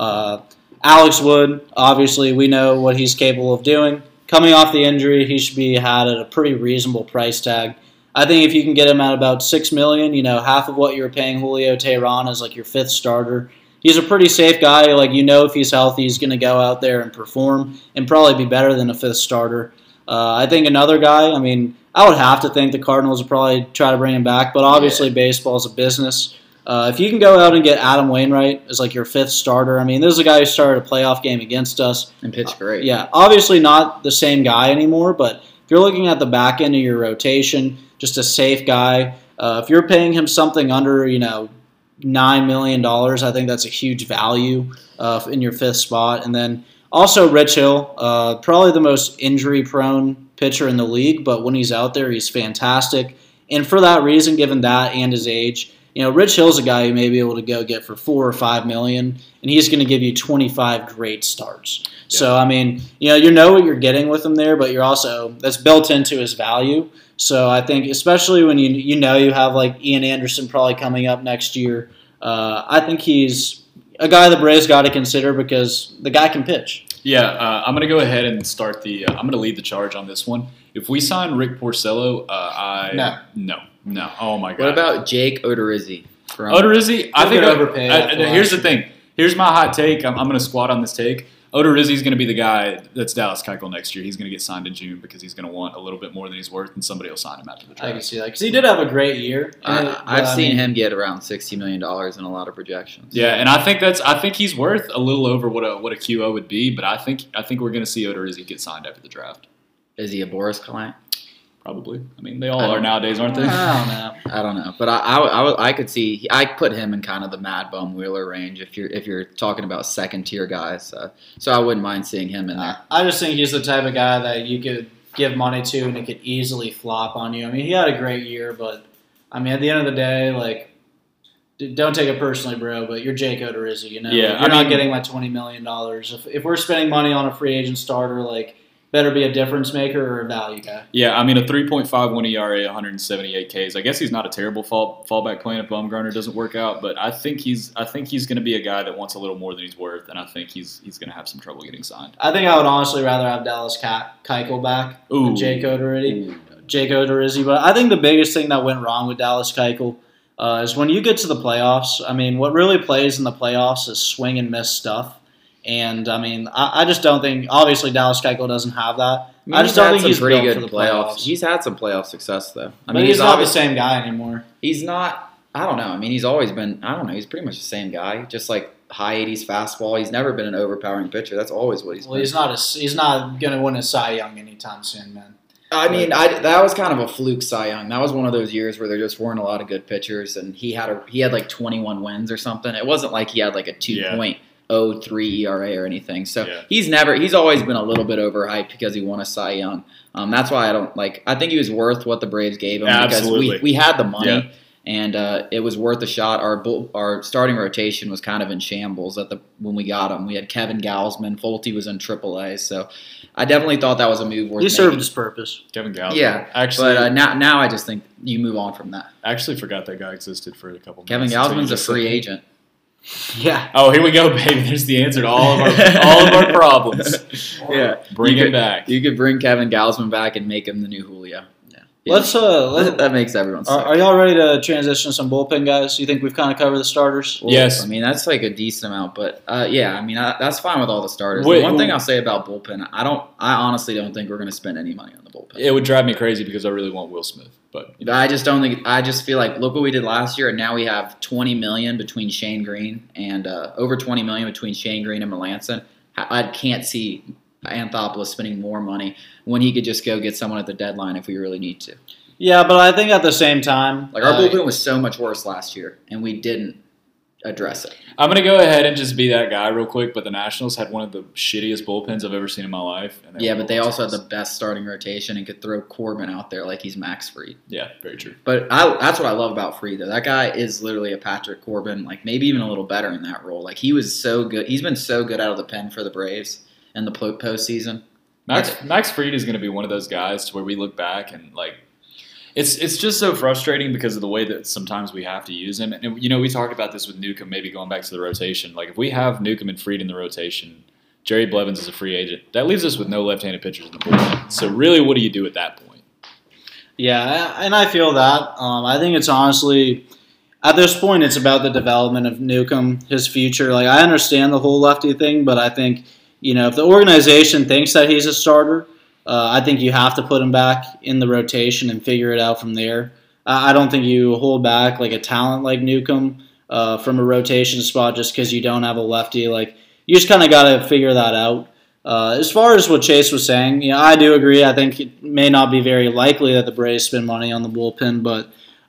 Speaker 1: Alex Wood, obviously, we know what he's capable of doing. Coming off the injury, he should be had at a pretty reasonable price tag. I think if you can get him at about $6 million, half of what you're paying Julio Tehran is like your 5th starter. He's a pretty safe guy. Like if he's healthy, he's going to go out there and perform and probably be better than a 5th starter. I think another guy. I mean, I would have to think the Cardinals would probably try to bring him back, but obviously baseball is a business. If you can go out and get Adam Wainwright as like your 5th starter, I mean, this is a guy who started a playoff game against us
Speaker 2: And pitched great.
Speaker 1: Yeah, obviously not the same guy anymore, but if you're looking at the back end of your rotation, just a safe guy. If you're paying him something under, $9 million, I think that's a huge value in your 5th spot. And then also Rich Hill, probably the most injury-prone pitcher in the league, but when he's out there, he's fantastic. And for that reason, given that and his age, Rich Hill's a guy you may be able to go get for $4 or $5 million, and he's going to give you 25 great starts. Yeah. So, I mean, you know what you're getting with him there, but you're also that's built into his value. So I think especially when you have like Ian Anderson probably coming up next year, I think he's a guy the Braves got to consider because the guy can pitch.
Speaker 3: Yeah, I'm going to go ahead and start I'm going to lead the charge on this one. If we sign Rick Porcello, No. Oh, my God.
Speaker 2: What about Jake Odorizzi?
Speaker 3: Odorizzi, I think
Speaker 1: overpaid.
Speaker 3: Here's the thing. Here's my hot take. I'm going to squat on this take. Odorizzi's going to be the guy that's Dallas Keuchel next year. He's going to get signed in June because he's going to want a little bit more than he's worth, and somebody will sign him after the draft.
Speaker 1: I can see that because he did have a great year.
Speaker 2: I've seen him get around $60 million in a lot of projections.
Speaker 3: Yeah, and I think he's worth a little over what a QO would be, but I think we're going to see Odorizzi get signed after the draft.
Speaker 2: Is he a Boris Kallant?
Speaker 3: Probably. I mean, they all are nowadays, aren't they?
Speaker 1: I don't know.
Speaker 2: But I could see I put him in kind of the Mad Bum Wheeler range if you're talking about 2nd tier guys. So I wouldn't mind seeing him in there.
Speaker 1: I just think he's the type of guy that you could give money to and it could easily flop on you. I mean, he had a great year, but I mean, at the end of the day, like, don't take it personally, bro, but you're Jake Odorizzi,
Speaker 3: Yeah,
Speaker 1: you're not getting my $20 million. If we're spending money on a free agent starter, like, better be a difference maker or a value guy.
Speaker 3: Yeah, I mean, a 3.51 ERA, 178 Ks. I guess he's not a terrible fallback plan if Bumgarner doesn't work out, but I think he's going to be a guy that wants a little more than he's worth, and I think he's going to have some trouble getting signed.
Speaker 1: I think I would honestly rather have Dallas Keuchel back than Jake Odorizzi. But I think the biggest thing that went wrong with Dallas Keuchel is when you get to the playoffs. I mean, what really plays in the playoffs is swing and miss stuff. And, I mean, I just don't think – obviously, Dallas Keuchel doesn't have that. I just don't think he's
Speaker 2: pretty
Speaker 1: built
Speaker 2: good
Speaker 1: for the playoffs.
Speaker 2: He's had some playoff success, though.
Speaker 1: But he's not the same guy anymore.
Speaker 2: He's not – I don't know. I mean, he's always been – I don't know. He's pretty much the same guy, just like high 80s fastball. He's never been an overpowering pitcher. That's always what he's been.
Speaker 1: Well, he's not going to win a Cy Young anytime soon, man.
Speaker 2: I mean, that was kind of a fluke Cy Young. That was one of those years where there just weren't a lot of good pitchers, and he had like 21 wins or something. It wasn't like he had like a 2.03 ERA or anything. So he's always been a little bit overhyped because he won a Cy Young. That's why I think he was worth what the Braves gave him because we had the money and it was worth a shot. Our starting rotation was kind of in shambles when we got him. We had Kevin Gausman, Fulte was in AAA, so I definitely thought that was a move worth
Speaker 1: He
Speaker 2: making.
Speaker 1: served his purpose.
Speaker 3: Kevin Gausman.
Speaker 2: Yeah,
Speaker 3: actually,
Speaker 2: but now I just think you move on from that.
Speaker 3: I actually forgot that guy existed for a couple
Speaker 2: Kevin
Speaker 3: minutes.
Speaker 2: Gausman's a free agent.
Speaker 1: Yeah.
Speaker 3: Oh, here we go, baby. There's the answer to all of our problems.
Speaker 2: Yeah,
Speaker 3: Bring him back.
Speaker 2: You could bring Kevin Gausman back and make him the new Julio.
Speaker 1: Let's
Speaker 2: that makes everyone sick.
Speaker 1: Are y'all ready to transition to some bullpen guys? You think we've kind of covered the starters?
Speaker 2: Well,
Speaker 3: yes.
Speaker 2: I mean, that's like a decent amount, but I mean, that's fine with all the starters. The one thing I'll say about bullpen, I honestly don't think we're going to spend any money on the bullpen.
Speaker 3: It would drive me crazy because I really want Will Smith, but
Speaker 2: I just don't think. I just feel like look what we did last year, and now we have $20 million between Shane Green and over $20 million between Shane Green and Melanson. I can't see Anthopoulos spending more money when he could just go get someone at the deadline if we really need to.
Speaker 1: Yeah, but I think at the same time,
Speaker 2: like our bullpen was so much worse last year, and we didn't address it.
Speaker 3: I'm going to go ahead and just be that guy real quick, but the Nationals had one of the shittiest bullpens I've ever seen in my life.
Speaker 2: But they also had the best starting rotation and could throw Corbin out there like he's Max Fried.
Speaker 3: Yeah, very true.
Speaker 2: But that's what I love about Fried, though. That guy is literally a Patrick Corbin, like maybe even a little better in that role. Like he was so good. He's been so good out of the pen for the Braves in the postseason.
Speaker 3: Max Fried is going to be one of those guys to where we look back and like, It's just so frustrating because of the way that sometimes we have to use him. And, we talked about this with Newcomb, maybe going back to the rotation. Like, if we have Newcomb and Fried in the rotation, Jerry Blevins is a free agent. That leaves us with no left-handed pitchers in the bullpen. So, really, what do you do at that point?
Speaker 1: Yeah, and I feel that. I think it's honestly, at this point, it's about the development of Newcomb, his future. Like, I understand the whole lefty thing, but I think, if the organization thinks that he's a starter, I think you have to put him back in the rotation and figure it out from there. I don't think you hold back like a talent like Newcomb from a rotation spot just because you don't have a lefty. Like you just kind of got to figure that out. As far as what Chase was saying, I do agree. I think it may not be very likely that the Braves spend money on the bullpen, but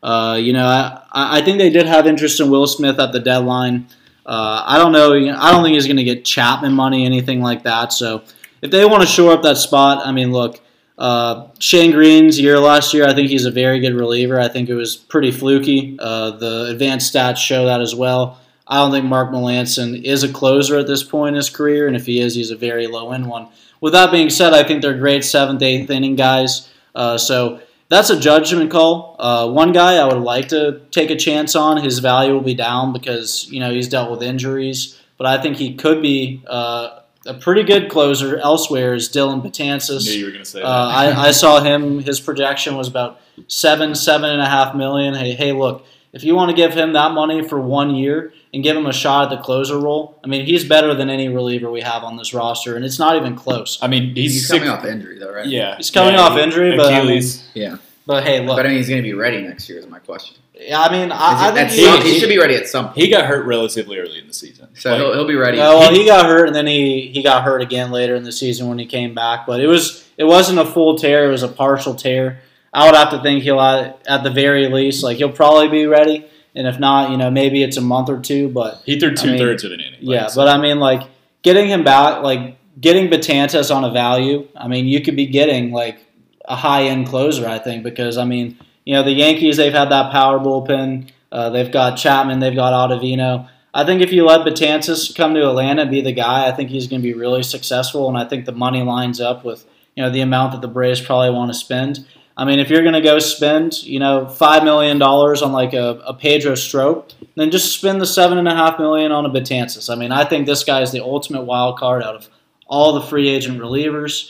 Speaker 1: I think they did have interest in Will Smith at the deadline. I don't know. I don't think he's going to get Chapman money, anything like that. So. If they want to shore up that spot, I mean, look, Shane Green's year last year, I think he's a very good reliever. I think it was pretty fluky. The advanced stats show that as well. I don't think Mark Melanson is a closer at this point in his career, and if he is, he's a very low-end one. With that being said, I think they're great 7th, 8th inning guys. So that's a judgment call. One guy I would like to take a chance on, his value will be down because, he's dealt with injuries, but I think he could be a pretty good closer elsewhere is Dylan Betances.
Speaker 3: I knew you were going to say that.
Speaker 1: I saw him. His projection was about $7.5 million. Hey, look, if you want to give him that money for 1 year and give him a shot at the closer role, I mean, he's better than any reliever we have on this roster, and it's not even close.
Speaker 3: I mean,
Speaker 2: he's coming off injury, though, right?
Speaker 3: Yeah.
Speaker 1: He's coming off injury, but
Speaker 3: Achilles.
Speaker 1: But hey, look.
Speaker 2: But I mean, he's going to be ready next year is my question.
Speaker 1: Yeah, I mean, I think
Speaker 2: he should be ready at some point.
Speaker 3: He got hurt relatively early in the season.
Speaker 2: So he'll be ready.
Speaker 1: Well, he got hurt, and then he got hurt again later in the season when he came back. But it wasn't a full tear; it was a partial tear. I would have to think he'll, at the very least, he'll probably be ready. And if not, maybe it's a month or two. But
Speaker 3: he threw two-thirds of an inning.
Speaker 1: But I mean, getting him back, getting Betances on a value. I mean, you could be getting a high-end closer, I think, because I mean. The Yankees, they've had that power bullpen. They've got Chapman. They've got Ottavino. I think if you let Betances come to Atlanta and be the guy, I think he's going to be really successful, and I think the money lines up with the amount that the Braves probably want to spend. I mean, if you're going to go spend, $5 million on like a Pedro Strop, then just spend the $7.5 million on a Betances. I mean, I think this guy is the ultimate wild card out of all the free agent relievers.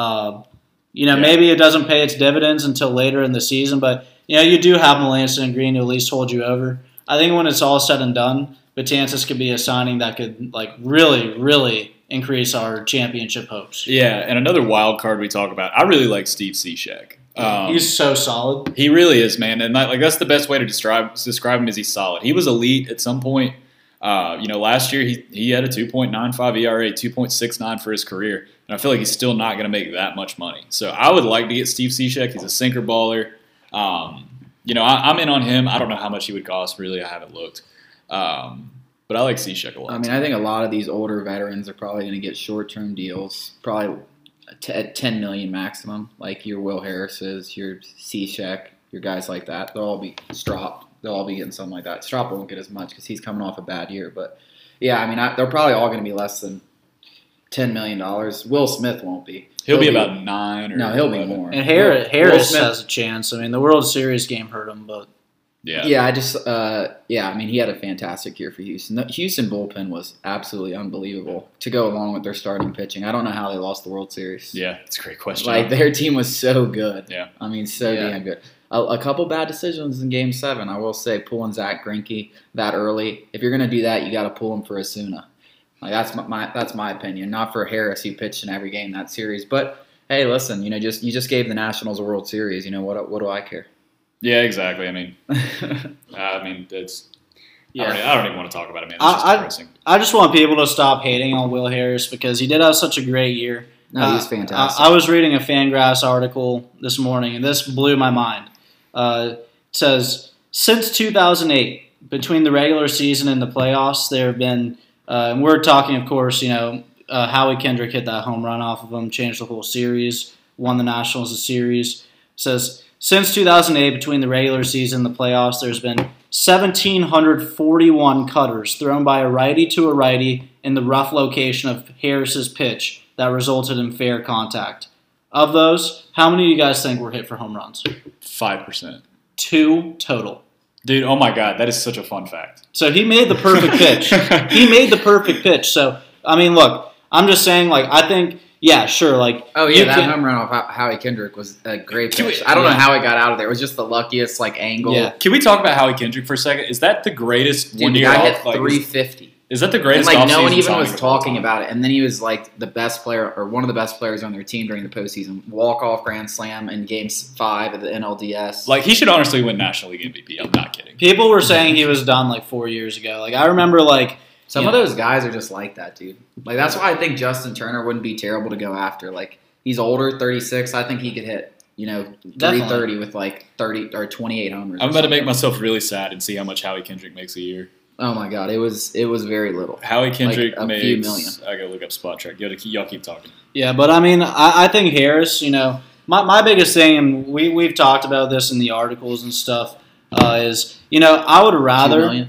Speaker 1: Maybe it doesn't pay its dividends until later in the season, but you do have Melancon and Green to at least hold you over. I think when it's all said and done, Betances could be a signing that could like really, really increase our championship hopes.
Speaker 3: Yeah, and another wild card we talk about. I really like Steve Cishek.
Speaker 1: He's so solid.
Speaker 3: He really is, man, and that's the best way to describe him. Is he's solid. He was elite at some point. Last year he had a 2.95 ERA, 2.69 for his career, and I feel like he's still not going to make that much money. So I would like to get Steve Cishek. He's a sinker baller. I'm in on him. I don't know how much he would cost. Really, I haven't looked. But I like Cishek a lot.
Speaker 2: I mean, I think a lot of these older veterans are probably going to get short-term deals, probably at $10 million maximum, like your Will Harris's, your Cishek, your guys like that. They'll all be Strop. They'll all be getting something like that. Strop won't get as much because he's coming off a bad year. But, yeah, I mean, they're probably all going to be less than $10 million. Will Smith won't be.
Speaker 3: He'll be about 9 or
Speaker 2: no, he'll
Speaker 3: 11.
Speaker 2: be more.
Speaker 1: And Harris has a chance. I mean, the World Series game hurt him, but
Speaker 2: yeah. I mean, he had a fantastic year for Houston. The Houston bullpen was absolutely unbelievable to go along with their starting pitching. I don't know how they lost the World Series.
Speaker 3: Yeah, it's a great question.
Speaker 2: Like, their team was so good.
Speaker 3: Yeah.
Speaker 2: I mean, damn good. A couple bad decisions in Game 7, I will say, pulling Zach Greinke that early. If you're going to do that, you got to pull him for Osuna. Like, that's my opinion. Not for Harris, who pitched in every game that series. But, hey, listen, you just gave the Nationals a World Series. What do I care?
Speaker 3: Yeah, exactly. I mean, it's. Yeah. I don't even want to talk about it, man. It's just depressing.
Speaker 1: I just want people to stop hating on Will Harris because he did have such a great year.
Speaker 2: No, he's fantastic.
Speaker 1: I was reading a Fangraphs article this morning, and this blew my mind. It says, since 2008, between the regular season and the playoffs, there have been, and we're talking, of course, Howie Kendrick hit that home run off of him, changed the whole series, won the Nationals the series. It says, since 2008, between the regular season and the playoffs, there's been 1,741 cutters thrown by a righty to a righty in the rough location of Harris's pitch that resulted in fair contact. Of those, how many of you guys think were hit for home runs?
Speaker 3: 5%.
Speaker 1: 2 total.
Speaker 3: Dude, oh my God, that is such a fun fact.
Speaker 1: So he made the perfect pitch. He made the perfect pitch. So, I mean, look, I'm just saying, like, I think, yeah, sure, like.
Speaker 2: Oh, yeah, that home run off Howie Kendrick was a great pitch. I don't know how it got out of there. It was just the luckiest, like, angle.
Speaker 1: Yeah.
Speaker 3: Can we talk about Howie Kendrick for a second? Is that the greatest
Speaker 2: one year off? Hit 350.
Speaker 3: Is that the greatest?
Speaker 2: And, like, no one even was talking about it. And then he was like the best player or one of the best players on their team during the postseason. Walk-off grand slam in Game 5 of the NLDS.
Speaker 3: Like, he should honestly win National League MVP. I'm not kidding.
Speaker 1: People were saying he was done like 4 years ago. Like, I remember, like.
Speaker 2: Some of those guys are just like that, dude. Like, that's why I think Justin Turner wouldn't be terrible to go after. Like, he's older, 36. I think he could hit, 330 with like 30 or 28 homers.
Speaker 3: I'm about to make myself really sad and see how much Howie Kendrick makes a year.
Speaker 2: Oh my God, it was very little.
Speaker 3: Howie Kendrick
Speaker 2: like
Speaker 3: makes
Speaker 2: few million.
Speaker 3: I gotta look up Spot Track. Y'all keep talking.
Speaker 1: Yeah, but I mean, I think Harris. My biggest thing, and we've talked about this in the articles and stuff, is I would rather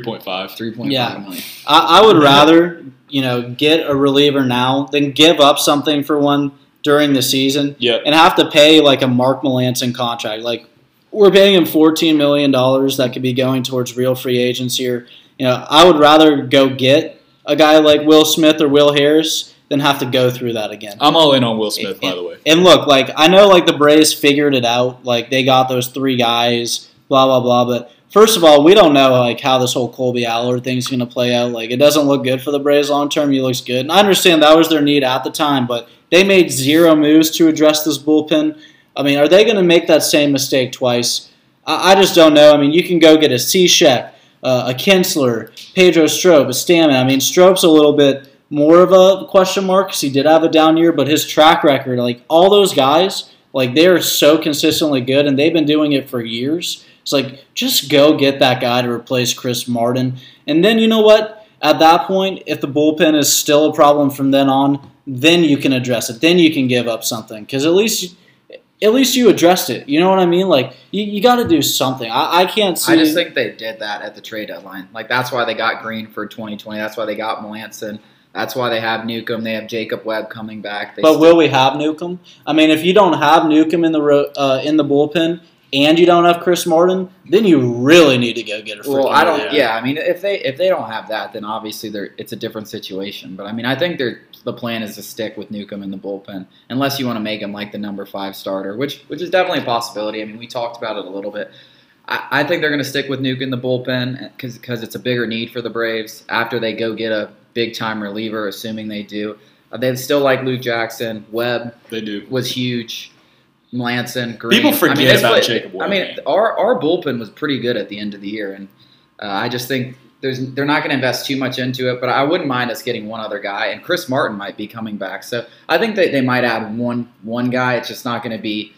Speaker 3: 3.5
Speaker 2: million.
Speaker 1: I would rather get a reliever now than give up something for one during the season and have to pay like a Mark Melancon contract. Like, we're paying him $14 million that could be going towards real free agents here. I would rather go get a guy like Will Smith or Will Harris than have to go through that again.
Speaker 3: I'm all in on Will Smith, by the way.
Speaker 1: And look, like, I know like the Braves figured it out. Like, they got those 3 guys, blah, blah, blah. But first of all, we don't know like how this whole Colby Allard thing's going to play out. Like, it doesn't look good for the Braves long term. He looks good. And I understand that was their need at the time, but they made 0 moves to address this bullpen. I mean, are they going to make that same mistake twice? I just don't know. I mean, you can go get a Cishek, a Kinsler, Pedro Strop, a Stammen. I mean, Strop's a little bit more of a question mark because he did have a down year, but his track record, like all those guys, like they are so consistently good, and they've been doing it for years. It's like, just go get that guy to replace Chris Martin. And then you know what? At that point, if the bullpen is still a problem from then on, then you can address it. Then you can give up something because at least you addressed it. You know what I mean? Like, you got to do something. I can't see.
Speaker 2: I just think they did that at the trade deadline. Like, that's why they got Green for 2020. That's why they got Melancon. That's why they have Newcomb. They have Jacob Webb coming back.
Speaker 1: But will we have Newcomb? I mean, if you don't have Newcomb in the bullpen and you don't have Chris Martin, then you really need to go get a freaking
Speaker 2: Well, I don't.
Speaker 1: reliever.
Speaker 2: Yeah, I mean, if they don't have that, then obviously it's a different situation. But I mean, I think the plan is to stick with Newcomb in the bullpen, unless you want to make him like the number 5 starter, which is definitely a possibility. I mean, we talked about it a little bit. I think they're going to stick with Newcomb in the bullpen because it's a bigger need for the Braves after they go get a big time reliever, assuming they do. They still like Luke Jackson. Webb
Speaker 3: They do.
Speaker 2: was huge. Melanson, Green.
Speaker 3: People forget about Jacob Webb.
Speaker 2: I mean, our bullpen was pretty good at the end of the year, and I just think they're not going to invest too much into it. But I wouldn't mind us getting one other guy, and Chris Martin might be coming back. So I think they might add one guy. It's just not going to be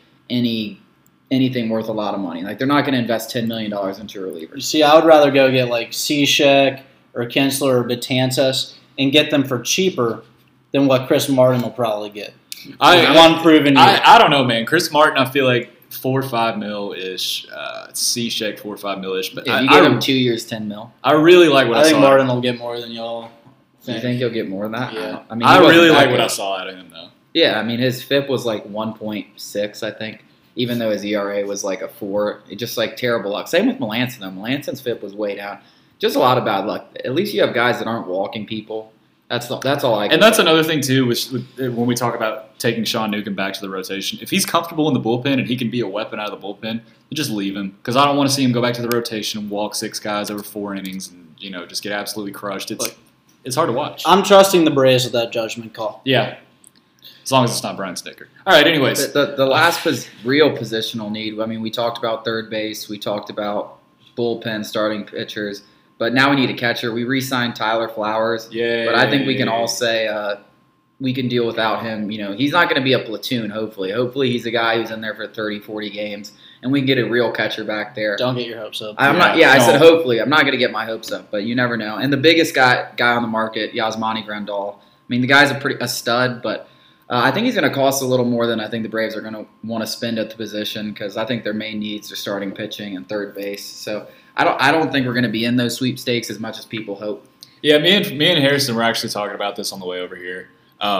Speaker 2: anything worth a lot of money. Like they're not going to invest $10 million into relievers.
Speaker 1: You see, I would rather go get like Cishek or Kinsler or Betances and get them for cheaper than what Chris Martin will probably get. One proven year.
Speaker 3: I don't know, man. Chris Martin, I feel like 4 or 5 mil ish. Cishek 4 or 5 mil ish. But
Speaker 2: If you give him 2 years, $10 million.
Speaker 3: I really like what I
Speaker 1: I think
Speaker 3: saw.
Speaker 1: Martin will get more than y'all
Speaker 2: Do you think he'll get more than that?
Speaker 1: Yeah.
Speaker 2: I mean,
Speaker 3: I
Speaker 2: he wasn't
Speaker 3: really
Speaker 2: that
Speaker 3: like what
Speaker 2: good.
Speaker 3: I saw out of him, though.
Speaker 2: Yeah, I mean, his FIP was like 1.6, I think, even though his ERA was like a 4. It just like terrible luck. Same with Melanson, though. Melanson's FIP was way down. Just a lot of bad luck. At least you have guys that aren't walking people. That's all I can
Speaker 3: And that's
Speaker 2: say.
Speaker 3: another thing, too, when we talk about taking Sean Newcomb back to the rotation. If he's comfortable in the bullpen and he can be a weapon out of the bullpen, you just leave him. Because I don't want to see him go back to the rotation and walk 6 guys over 4 innings and, just get absolutely crushed. It's hard to watch.
Speaker 1: I'm trusting the Braves with that judgment call.
Speaker 3: Yeah. As long as it's not Brian Snicker. All right, anyways.
Speaker 2: The last real positional need, I mean, we talked about third base. We talked about bullpen starting pitchers. But now we need a catcher. We re-signed Tyler Flowers.
Speaker 3: Yeah.
Speaker 2: But I think we can all say we can deal without him. He's not going to be a platoon, hopefully. Hopefully he's a guy who's in there for 30, 40 games, and we can get a real catcher back there.
Speaker 1: Don't get your hopes up.
Speaker 2: I said hopefully. I'm not going to get my hopes up, but you never know. And the biggest guy on the market, Yasmani Grandal. I mean, the guy's a stud, but I think he's going to cost a little more than I think the Braves are going to want to spend at the position because I think their main needs are starting pitching and third base. So I don't think we're going to be in those sweepstakes as much as people hope.
Speaker 3: Yeah, me and Harrison were actually talking about this on the way over here.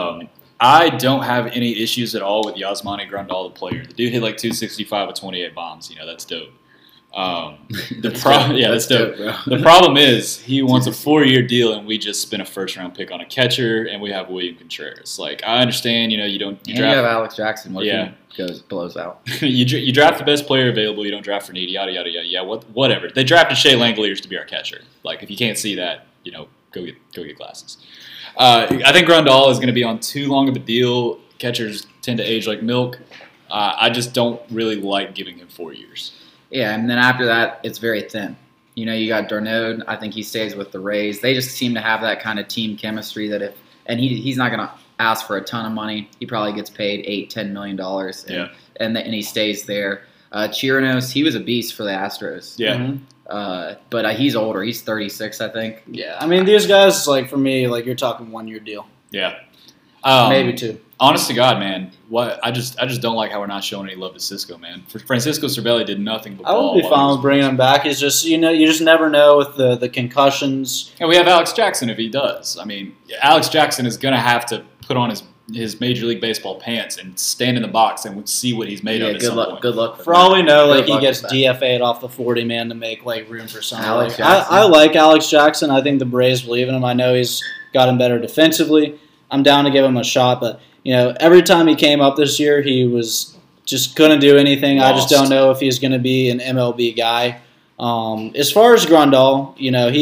Speaker 3: I don't have any issues at all with Yasmani Grandal, the player. The dude hit like 265 with 28 bombs. That's dope. That's dope.
Speaker 2: Bro.
Speaker 3: The problem is he wants a 4-year deal, and we just spent a first-round pick on a catcher, and we have William Contreras. Like, I understand, you
Speaker 2: You have
Speaker 3: draft
Speaker 2: Alex Jackson. What if he blows out?
Speaker 3: you draft the best player available. You don't draft for need. Yada yada yada. Yeah, whatever. They drafted Shea Langoliers to be our catcher. Like, if you can't see that, go get glasses. I think Grandal is going to be on too long of a deal. Catchers tend to age like milk. I just don't really like giving him 4 years.
Speaker 2: Yeah, and then after that, it's very thin. You got Darnaud. I think he stays with the Rays. They just seem to have that kind of team chemistry that he's not going to ask for a ton of money. He probably gets paid $8-10 million, and he stays there. Chirinos, he was a beast for the Astros.
Speaker 3: Yeah.
Speaker 1: Mm-hmm.
Speaker 2: But he's older. He's 36, I think.
Speaker 1: Yeah, I mean, these guys, like, for me, like, you're talking 1-year deal.
Speaker 3: Yeah.
Speaker 1: Maybe 2.
Speaker 3: Honest to God, man, I just don't like how we're not showing any love to Cisco, man. Francisco Cervelli did nothing but
Speaker 1: I
Speaker 3: ball.
Speaker 1: would be fine with bringing him back. It's just, you just never know with the concussions.
Speaker 3: And we have Alex Jackson if he does. I mean, Alex Jackson is going to have to put on his Major League Baseball pants and stand in the box and see what he's made of at
Speaker 2: good
Speaker 3: some
Speaker 2: luck.
Speaker 3: point.
Speaker 2: Good luck.
Speaker 1: For all we know,
Speaker 2: Good
Speaker 1: like, he
Speaker 2: luck
Speaker 1: gets
Speaker 2: with that.
Speaker 1: DFA'd off the 40-man to make, like, room for someone.
Speaker 2: Alex
Speaker 1: Like,
Speaker 2: Jackson.
Speaker 1: I like Alex Jackson. I think the Braves believe in him. I know he's gotten better defensively. I'm down to give him a shot, but every time he came up this year, he was just couldn't do anything. I just don't know if he's going to be an MLB guy. As far as Grandal,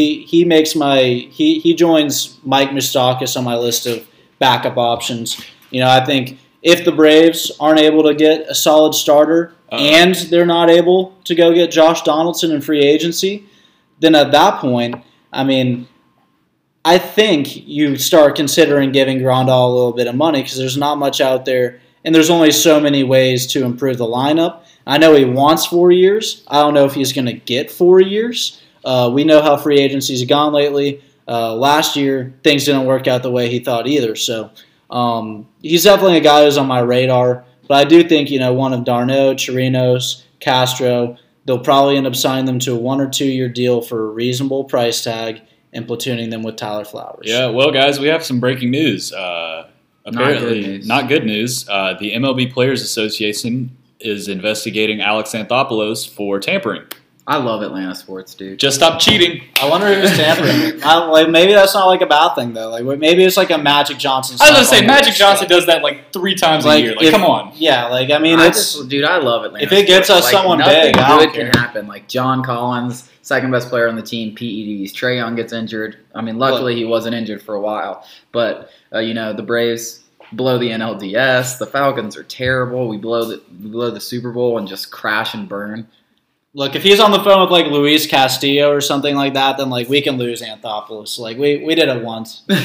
Speaker 1: he joins Mike Moustakas on my list of backup options. I think if the Braves aren't able to get a solid starter and they're not able to go get Josh Donaldson in free agency, then at that point, I mean, I think you start considering giving Grandal a little bit of money because there's not much out there, and there's only so many ways to improve the lineup. I know he wants 4 years. I don't know if he's going to get 4 years. We know how free agency's gone lately. Last year, things didn't work out the way he thought either. So he's definitely a guy who's on my radar. But I do think, one of Darnaud, Chirinos, Castro, they'll probably end up signing them to a 1 or 2 year deal for a reasonable price tag. and platooning them with Tyler Flowers.
Speaker 3: Yeah, well, guys, we have some breaking news. Apparently, not good news. The MLB Players Association is investigating Alex Anthopoulos for tampering.
Speaker 2: I love Atlanta sports, dude.
Speaker 3: Just stop cheating.
Speaker 1: I wonder who's tampering. Like maybe that's not like a bad thing though. Like maybe it's like a Magic Johnson.
Speaker 3: I was gonna say Magic Johnson does that like 3 times a year. Like, come on.
Speaker 1: Yeah, like I mean,
Speaker 2: dude, I love Atlanta.
Speaker 1: If it gets us someone
Speaker 2: nothing
Speaker 1: big, I
Speaker 2: good
Speaker 1: don't care.
Speaker 2: can happen. Like John Collins, second best player on the team, PEDs. Trae Young gets injured. I mean, luckily he wasn't injured for a while. But the Braves blow the NLDS. The Falcons are terrible. We blow the Super Bowl and just crash and burn.
Speaker 1: Look, if he's on the phone with like Luis Castillo or something like that, then like we can lose Anthopoulos. Like we did it once.
Speaker 3: Hey,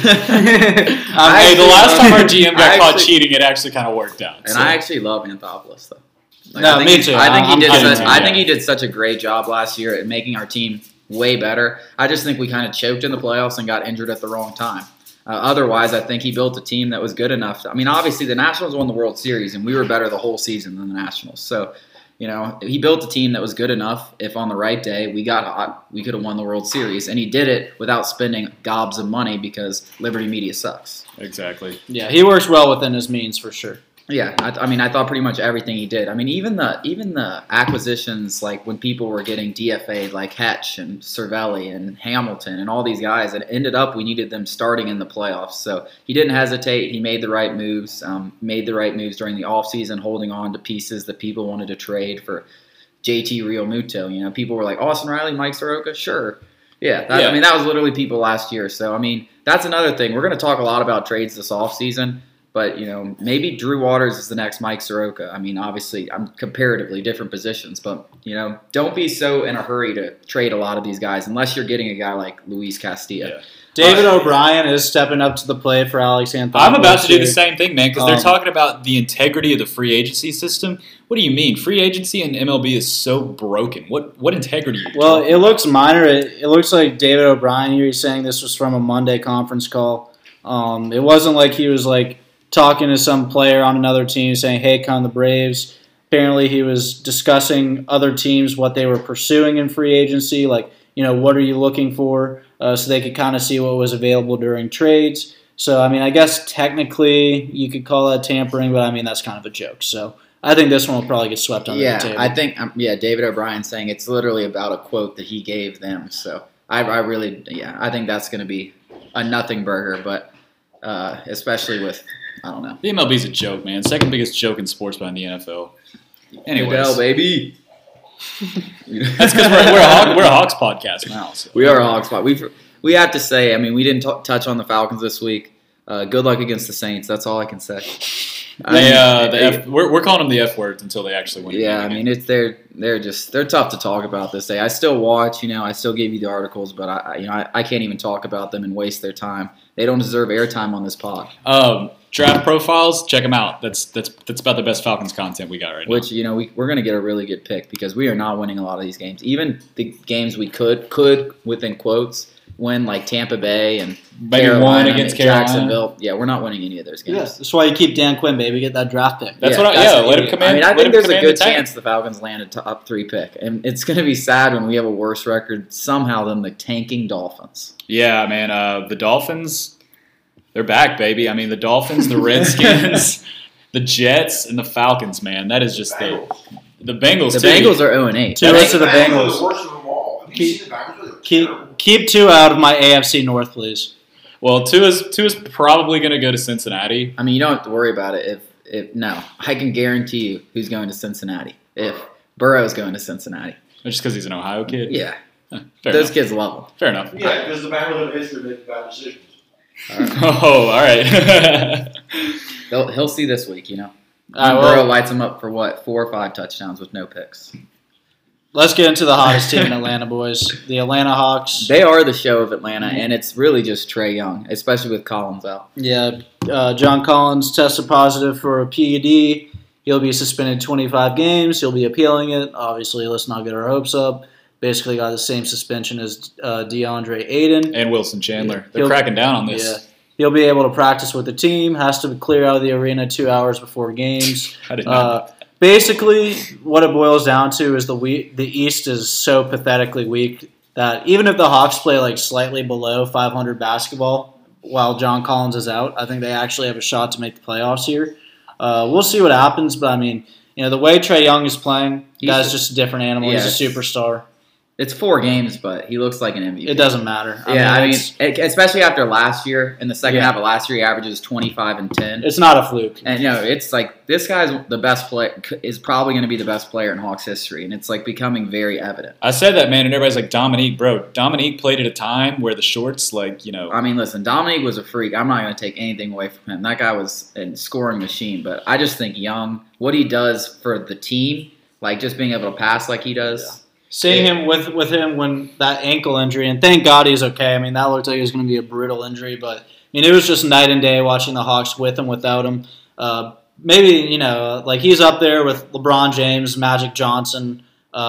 Speaker 3: the last time our GM got caught cheating, it actually kind of worked out.
Speaker 2: And I actually love Anthopoulos though.
Speaker 1: Me too.
Speaker 2: I think he did such a great job last year at making our team way better. I just think we kind of choked in the playoffs and got injured at the wrong time. Otherwise, I think he built a team that was good enough. I mean, obviously the Nationals won the World Series, and we were better the whole season than the Nationals. So. He built a team that was good enough. If on the right day we got hot, we could have won the World Series. And he did it without spending gobs of money because Liberty Media sucks.
Speaker 3: Exactly.
Speaker 1: Yeah, he works well within his means for sure.
Speaker 2: Yeah, I thought pretty much everything he did. I mean, even the acquisitions, like when people were getting DFA'd, like Hetch and Cervelli and Hamilton and all these guys, it ended up we needed them starting in the playoffs. So he didn't hesitate. He made the right moves. During the offseason, holding on to pieces that people wanted to trade for JT Realmuto. People were like, Austin Riley, Mike Soroka? Sure. Yeah, that was literally people last year. So, I mean, that's another thing. We're going to talk a lot about trades this offseason. But, maybe Drew Waters is the next Mike Soroka. I mean, obviously, I'm comparatively different positions. But, don't be so in a hurry to trade a lot of these guys unless you're getting a guy like Luis Castillo.
Speaker 3: Yeah.
Speaker 1: David O'Brien is stepping up to the plate for Alex Anthopoulos.
Speaker 3: I'm about to do the same thing, man, because they're talking about the integrity of the free agency system. What do you mean? Free agency in MLB is so broken. What integrity?
Speaker 1: Well, it looks minor. It looks like David O'Brien here. He's saying this was from a Monday conference call. It wasn't like he was like talking to some player on another team saying, hey, come the Braves. Apparently he was discussing other teams, what they were pursuing in free agency, like, what are you looking for, so they could kind of see what was available during trades. So, I mean, I guess technically you could call that tampering, but, I mean, that's kind of a joke. So I think this one will probably get swept under the table.
Speaker 2: I think, David O'Brien saying it's literally about a quote that he gave them. So I think that's going to be a nothing burger, but especially with – I don't know.
Speaker 3: The MLB's a joke, man. Second biggest joke in sports behind the NFL. Anyways.
Speaker 2: Odell, baby.
Speaker 3: That's because we're a Hawks podcast now. So.
Speaker 2: We are a Hawks podcast. We have to say, I mean, we didn't touch on the Falcons this week. Good luck against the Saints. That's all I can say.
Speaker 3: We're calling them the F words until they actually win.
Speaker 2: Yeah, I mean, they're tough to talk about this day. I still watch, I still give you the articles, but I can't even talk about them and waste their time. They don't deserve airtime on this pod.
Speaker 3: Draft profiles, check them out. That's about the best Falcons content we got right now.
Speaker 2: Which we're going to get a really good pick because we are not winning a lot of these games. Even the games we could within quotes win, like Tampa Bay and
Speaker 3: maybe one against Carolina.
Speaker 2: Jacksonville. Yeah, we're not winning any of those games.
Speaker 1: Yeah, that's why you keep Dan Quinn, baby. Get that draft pick.
Speaker 3: Let him come in.
Speaker 2: I mean, I think there's a good chance the Falcons land a top 3 pick, and it's going to be sad when we have a worse record somehow than the tanking Dolphins.
Speaker 3: Yeah, man. The Dolphins. They're back, baby. I mean, the Dolphins, the Redskins, the Jets, and the Falcons, man. That is just the Bengals,
Speaker 2: The Bengals are 0-8.
Speaker 1: Two to the Bengals.
Speaker 4: The worst of them all. Have you seen the Bengals?
Speaker 1: Keep 2 out of my AFC North, please.
Speaker 3: Well, Tua's probably going to go to Cincinnati.
Speaker 2: I mean, you don't have to worry about it. No, I can guarantee you who's going to Cincinnati. If Burrow's going to Cincinnati.
Speaker 3: Just because he's an Ohio kid?
Speaker 2: Yeah.
Speaker 3: Those
Speaker 2: enough. Kids love him.
Speaker 3: Fair enough.
Speaker 4: Yeah, because the Bengals have a history of making bad decisions.
Speaker 3: All right.
Speaker 2: He'll see this week,
Speaker 1: Burrow
Speaker 2: lights him up for 4 or 5 touchdowns with no picks.
Speaker 1: Let's get into the hottest team in Atlanta, boys. The Atlanta Hawks.
Speaker 2: They are the show of Atlanta, and it's really just Trae Young, especially with Collins out.
Speaker 1: Yeah, John Collins tested positive for a PED. He'll be suspended 25 games. He'll be appealing it. Obviously, let's not get our hopes up. Basically got the same suspension as DeAndre Ayton.
Speaker 3: And Wilson Chandler. They're cracking down on this.
Speaker 1: Yeah. He'll be able to practice with the team. Has to clear out of the arena 2 hours before games.
Speaker 3: I did not.
Speaker 1: Basically, what it boils down to is the East is so pathetically weak that even if the Hawks play like slightly below 500 basketball while John Collins is out, I think they actually have a shot to make the playoffs here. We'll see what happens, but I mean, the way Trae Young is playing, guy's just a different animal. He's a superstar.
Speaker 2: It's 4 games, but he looks like an MVP.
Speaker 1: It doesn't matter.
Speaker 2: I mean, especially after last year, in the second half of last year, he averages 25 and 10.
Speaker 1: It's not a fluke.
Speaker 2: And it's like this guy's the best player, is probably going to be the best player in Hawks history, and it's like becoming very evident.
Speaker 3: I said that, man, and everybody's like, Dominique, bro. Dominique played at a time where the shorts,
Speaker 2: I mean, listen, Dominique was a freak. I'm not going to take anything away from him. That guy was a scoring machine, but I just think Young, what he does for the team, like just being able to pass like he does.
Speaker 1: Yeah. Seeing him with him when that ankle injury, and thank God he's okay. I mean, that looked like it was going to be a brutal injury, but I mean, it was just night and day watching the Hawks with him, without him. Maybe, like he's up there with LeBron James, Magic Johnson,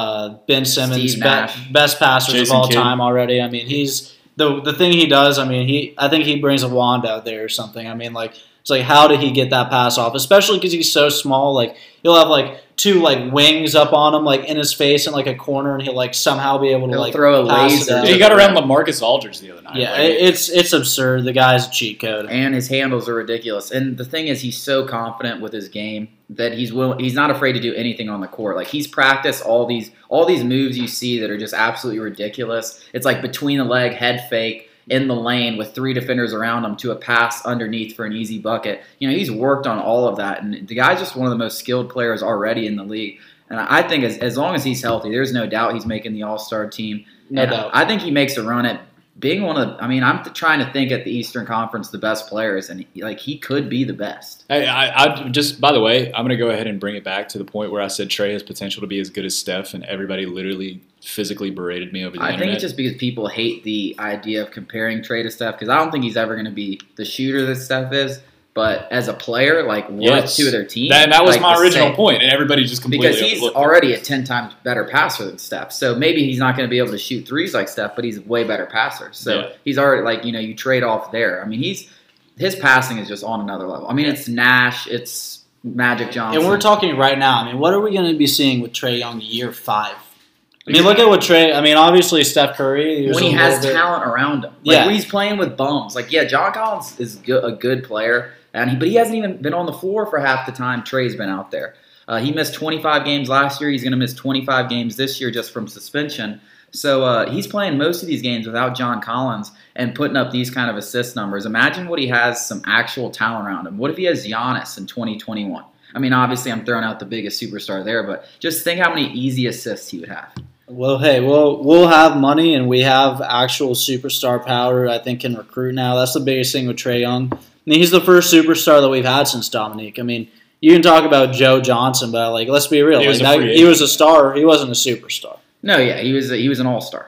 Speaker 1: Ben Simmons, best passers
Speaker 3: Jason
Speaker 1: of all
Speaker 3: Kidd.
Speaker 1: time already. I mean, he's the thing he does. I mean, I think he brings a wand out there or something. I mean, like it's like how did he get that pass off? Especially because he's so small. Like he'll have like 2 like wings up on him, like in his face in like a corner, and he'll like somehow be able to like
Speaker 2: throw a
Speaker 1: pass
Speaker 2: laser.
Speaker 1: it out.
Speaker 3: he got around LaMarcus Aldridge the other night.
Speaker 1: Yeah, it's absurd. The guy's a cheat code.
Speaker 2: And his handles are ridiculous. And the thing is, he's so confident with his game that he's not afraid to do anything on the court. Like he's practiced all these moves you see that are just absolutely ridiculous. It's like between the leg, head fake, in the lane with 3 defenders around him to a pass underneath for an easy bucket. He's worked on all of that, and the guy's just one of the most skilled players already in the league. And I think as long as he's healthy, there's no doubt he's making the All-Star team.
Speaker 1: No doubt.
Speaker 2: I think he makes a run at being one of. I'm trying to think at the Eastern Conference the best players, and he could be the best.
Speaker 3: Hey, I just, by the way, I'm going to go ahead and bring it back to the point where I said Trae has potential to be as good as Steph, and everybody literally physically berated me over the internet.
Speaker 2: I think it's just because people hate the idea of comparing Trae to Steph, because I don't think he's ever going to be the shooter that Steph is. But as a player, like what to their team?
Speaker 3: That was
Speaker 2: like
Speaker 3: my original point, and everybody just completely
Speaker 2: because he's already a 10 times better passer than Steph. So maybe he's not going to be able to shoot threes like Steph, but he's a way better passer. So he's already you trade off there. I mean, his passing is just on another level. I mean, it's Nash, it's Magic Johnson,
Speaker 1: and we're talking right now. I mean, what are we going to be seeing with Trae Young year 5? I mean, look at what Trae. I mean, obviously Steph Curry.
Speaker 2: When he has talent around him, when he's playing with bums. John Collins is a good player. But he hasn't even been on the floor for half the time Trae's been out there. He missed 25 games last year. He's going to miss 25 games this year just from suspension. So he's playing most of these games without John Collins and putting up these kind of assist numbers. Imagine what he has some actual talent around him. What if he has Giannis in 2021? I mean, obviously I'm throwing out the biggest superstar there, but just think how many easy assists he would have.
Speaker 1: Well, hey, we'll have money, and we have actual superstar power. I think can recruit now. That's the biggest thing with Trae Young. I mean, he's the first superstar that we've had since Dominique. I mean, you can talk about Joe Johnson, but let's be real. He was a star. He wasn't a superstar.
Speaker 2: No, yeah, he was an all-star.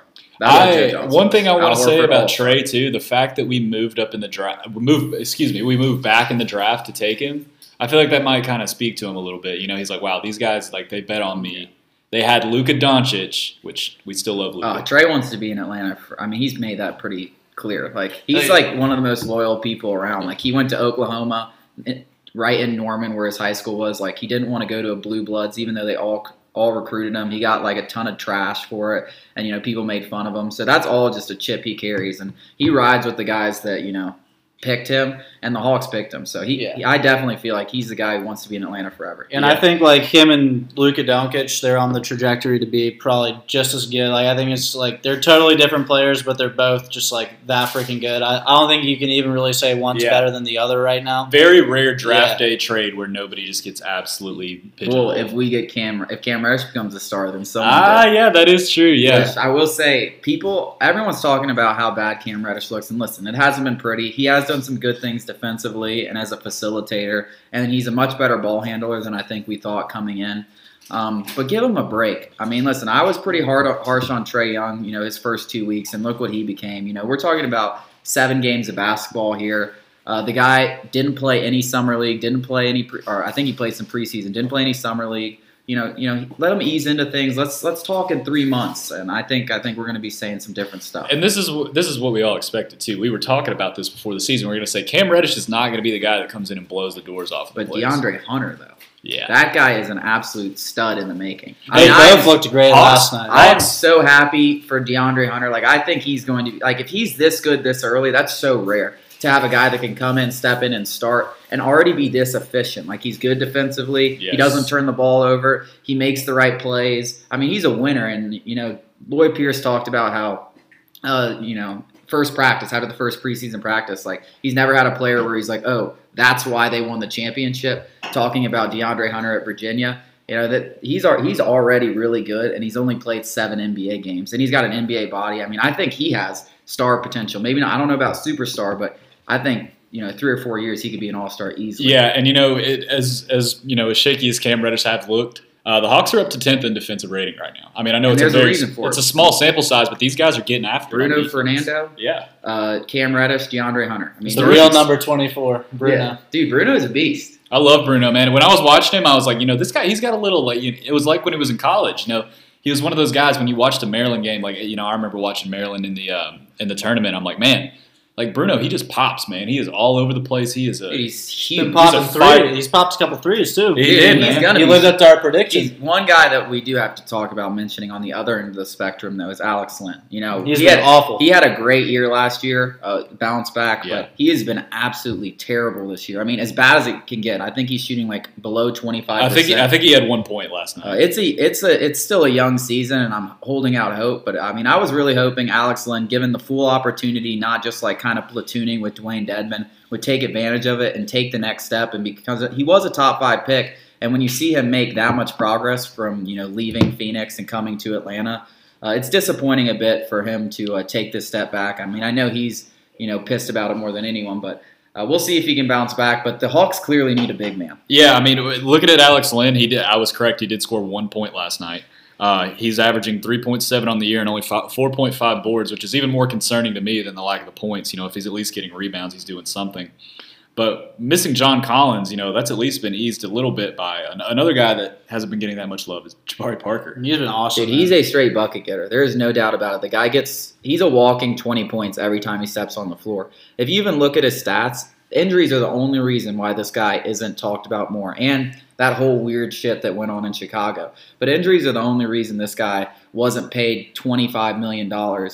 Speaker 3: One thing I want to say about Trae too, the fact that we moved up in the draft, we moved back in the draft to take him. I feel like that might kind of speak to him a little bit. He's like, wow, these guys they bet on me. They had Luka Doncic, which we still love Luka.
Speaker 2: Trae wants to be in Atlanta. He's made that pretty clear. He's one of the most loyal people around. He went to Oklahoma, right in Norman where his high school was. He didn't want to go to a Blue Bloods, even though they all recruited him. He got a ton of trash for it, and people made fun of him. So that's all just a chip he carries, and he rides with the guys that picked him, and the Hawks picked him. So I definitely feel like he's the guy who wants to be in Atlanta forever.
Speaker 1: And I think him and Luka Doncic, they're on the trajectory to be probably just as good. I think it's they're totally different players, but they're both just that freaking good. I don't think you can even really say one's better than the other right now.
Speaker 3: Very rare draft day trade where nobody just gets absolutely pigeonholed.
Speaker 2: Well, if we get if Cam Reddish becomes a star, then someone.
Speaker 3: Yeah, that is true. Yeah,
Speaker 2: I will say, everyone's talking about how bad Cam Reddish looks, and listen, it hasn't been pretty. He has done some good things defensively and as a facilitator, and he's a much better ball handler than I think we thought coming in. But give him a break. I mean, listen, I was pretty harsh on Trae Young, his first 2 weeks, and look what he became. We're talking about 7 games of basketball here. The guy didn't play any summer league, didn't play any, or I think he played some preseason, didn't play any summer league, let him ease into things. Let's talk in 3 months, and I think we're going to be saying some different stuff.
Speaker 3: And this is what we all expected too. We were talking about this before the season. We're going to say Cam Reddish is not going to be the guy that comes in and blows the doors off of the
Speaker 2: But
Speaker 3: place.
Speaker 2: DeAndre Hunter, though,
Speaker 3: Yeah.
Speaker 2: that guy is an absolute stud in the making.
Speaker 1: They both looked great last night.
Speaker 2: I am so happy for DeAndre Hunter. Like, I think he's going to if he's this good this early, that's so rare to have a guy that can come in, step in, and start and already be this efficient. Like, he's good defensively.
Speaker 3: Yes.
Speaker 2: He doesn't turn the ball over. He makes the right plays. I mean, he's a winner. And Lloyd Pierce talked about how, first practice, after the first preseason practice, like, he's never had a player where he's like, oh, that's why they won the championship. Talking about DeAndre Hunter at Virginia, that he's already really good, and he's only played 7 NBA games, and he's got an NBA body. I mean, I think he has star potential. Maybe not. I don't know about superstar, but I think 3 or 4 years he could be an all-star easily.
Speaker 3: Yeah, and as shaky as Cam Reddish have looked, the Hawks are up to 10th in defensive rating right now. I mean, I know
Speaker 2: And
Speaker 3: it's
Speaker 2: there's a reason for
Speaker 3: it's
Speaker 2: it.
Speaker 3: a small sample size, but these guys are getting after it on
Speaker 2: Bruno
Speaker 3: defense.
Speaker 2: Fernando,
Speaker 3: Yeah,
Speaker 2: Cam Reddish, DeAndre Hunter. I mean,
Speaker 1: It's the
Speaker 3: The
Speaker 1: real
Speaker 3: rookies.
Speaker 1: number 24, Bruno.
Speaker 2: Yeah. Dude, Bruno is a beast.
Speaker 3: I love Bruno, man. When I was watching him, I was like, this guy, he's got a little like. It was like when he was in college. He was one of those guys when you watched a Maryland game. Like, I remember watching Maryland in the tournament. I'm like, man. Like, Bruno, he just pops, man. He is all over the place. He is
Speaker 2: Dude, he's
Speaker 1: He's been
Speaker 2: huge.
Speaker 1: popping
Speaker 3: He's a fighter.
Speaker 1: three. He's popped a couple threes too.
Speaker 3: He
Speaker 2: Dude,
Speaker 3: did,
Speaker 2: he's
Speaker 3: man.
Speaker 2: gonna
Speaker 1: He
Speaker 2: be-
Speaker 1: lived up to our
Speaker 2: He's
Speaker 1: prediction.
Speaker 2: one guy that we do have to talk about mentioning on the other end of the spectrum, though, is Alex Lynn.
Speaker 1: He's
Speaker 2: he
Speaker 1: been
Speaker 2: had
Speaker 1: awful.
Speaker 2: He had a great year last year, bounce back,
Speaker 3: Yeah.
Speaker 2: but he has been absolutely terrible this year. I mean, as bad as it can get. I think he's shooting like below 25%.
Speaker 3: I think he had 1 point last night.
Speaker 2: It's still a young season, and I'm holding out hope. But I mean, I was really hoping Alex Lynn, given the full opportunity, not just like kind of platooning with Dwayne Dedman, would take advantage of it and take the next step. And because he was a top 5 pick, and when you see him make that much progress from leaving Phoenix and coming to Atlanta, it's disappointing a bit for him to take this step back. I mean, I know he's pissed about it more than anyone, but. We'll see if he can bounce back, but the Hawks clearly need a big man.
Speaker 3: Yeah, I mean, looking at Alex Lynn, I was correct. He did score 1 point last night. He's averaging 3.7 on the year and only 4.5 boards, which is even more concerning to me than the lack of the points. If he's at least getting rebounds, he's doing something. But missing John Collins, that's at least been eased a little bit by another guy that hasn't been getting that much love is Jabari Parker.
Speaker 1: He's been awesome.
Speaker 2: Dude, he's a straight bucket getter. There is no doubt about it. The guy he's a walking 20 points every time he steps on the floor. If you even look at his stats, injuries are the only reason why this guy isn't talked about more. And that whole weird shit that went on in Chicago. But injuries are the only reason this guy wasn't paid $25 million,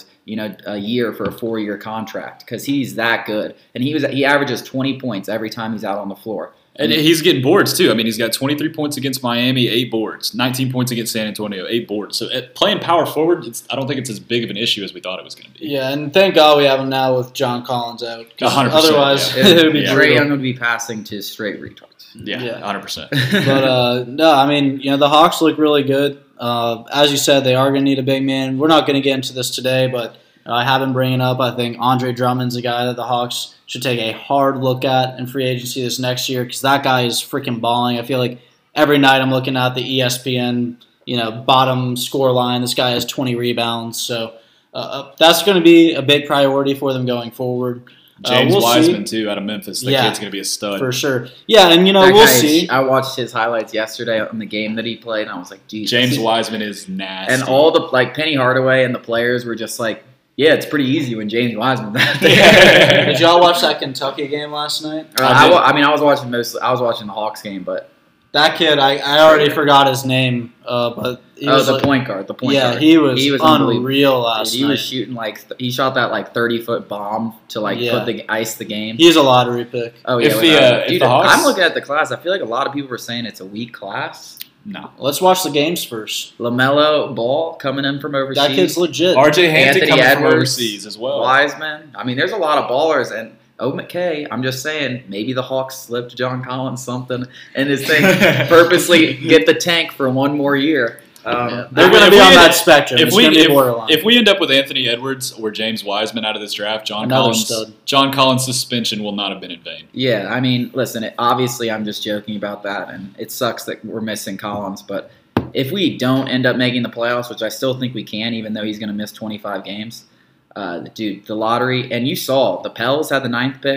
Speaker 2: a year for a 4-year contract, because he's that good. And he averages 20 points every time he's out on the floor.
Speaker 3: And he's getting boards, too. I mean, he's got 23 points against Miami, 8 boards. 19 points against San Antonio, 8 boards. So playing power forward, I don't think it's as big of an issue as we thought it was going to be.
Speaker 1: Yeah, and thank God we have him now with John Collins out.
Speaker 3: 100%,
Speaker 1: Otherwise,
Speaker 3: yeah.
Speaker 1: it would be
Speaker 3: Yeah.
Speaker 2: Trae
Speaker 1: brutal.
Speaker 2: Young would be passing to straight retards.
Speaker 3: Yeah, 100%.
Speaker 1: But no, I mean, the Hawks look really good. As you said, they are going to need a big man. We're not going to get into this today, but I have been bringing up. I think Andre Drummond's a guy that the Hawks should take a hard look at in free agency this next year, because that guy is freaking balling. I feel like every night I'm looking at the ESPN, bottom score line. This guy has 20 rebounds, so that's going to be a big priority for them going forward.
Speaker 3: James
Speaker 1: we'll
Speaker 3: Wiseman,
Speaker 1: see.
Speaker 3: too, out of Memphis. That
Speaker 1: Yeah.
Speaker 3: kid's going to be a stud.
Speaker 1: For sure. Yeah, and
Speaker 2: That
Speaker 1: we'll
Speaker 2: guy is-
Speaker 1: see.
Speaker 2: I watched his highlights yesterday on the game that he played, and I was like, Jesus.
Speaker 3: James Wiseman is nasty.
Speaker 2: And all the Penny Hardaway and the players were just like, yeah, it's pretty easy when James Wiseman's out there.
Speaker 1: Did y'all watch that Kentucky game last night?
Speaker 2: I was watching the Hawks game, but
Speaker 1: That kid, I already forgot his name, but he was
Speaker 2: the
Speaker 1: like-
Speaker 2: point guard, the point guard.
Speaker 1: he was
Speaker 2: unbelievable.
Speaker 1: unreal last
Speaker 2: Dude, he
Speaker 1: night.
Speaker 2: was shooting he shot that 30-foot bomb to ice the game.
Speaker 1: He's a lottery pick.
Speaker 2: Oh yeah,
Speaker 3: If
Speaker 2: without-
Speaker 3: the Hawks-
Speaker 2: I'm looking at the class. I feel like a lot of people were saying it's a weak class.
Speaker 3: No.
Speaker 1: Let's watch the games first.
Speaker 2: LaMelo Ball coming in from overseas.
Speaker 1: That kid's legit.
Speaker 3: RJ Hampton
Speaker 2: Anthony
Speaker 3: coming from
Speaker 2: Edwards,
Speaker 3: overseas as well.
Speaker 2: Wiseman. I mean, there's a lot of ballers, and McKay. I'm just saying, maybe the Hawks slipped John Collins something and his thing purposely get the tank for one more year.
Speaker 1: They're
Speaker 3: If
Speaker 1: going to
Speaker 3: we
Speaker 1: be on
Speaker 3: end-
Speaker 1: that spectrum. It's going to be borderline.
Speaker 3: if we end up with Anthony Edwards or James Wiseman out of this draft,
Speaker 1: Another stud.
Speaker 3: John Collins' suspension will not have been in vain.
Speaker 2: Yeah, I mean, listen, obviously I'm just joking about that, and it sucks that we're missing Collins, but if we don't end up making the playoffs, which I still think we can, even though he's going to miss 25 games, dude, the lottery, and you saw the Pels had the 9th pick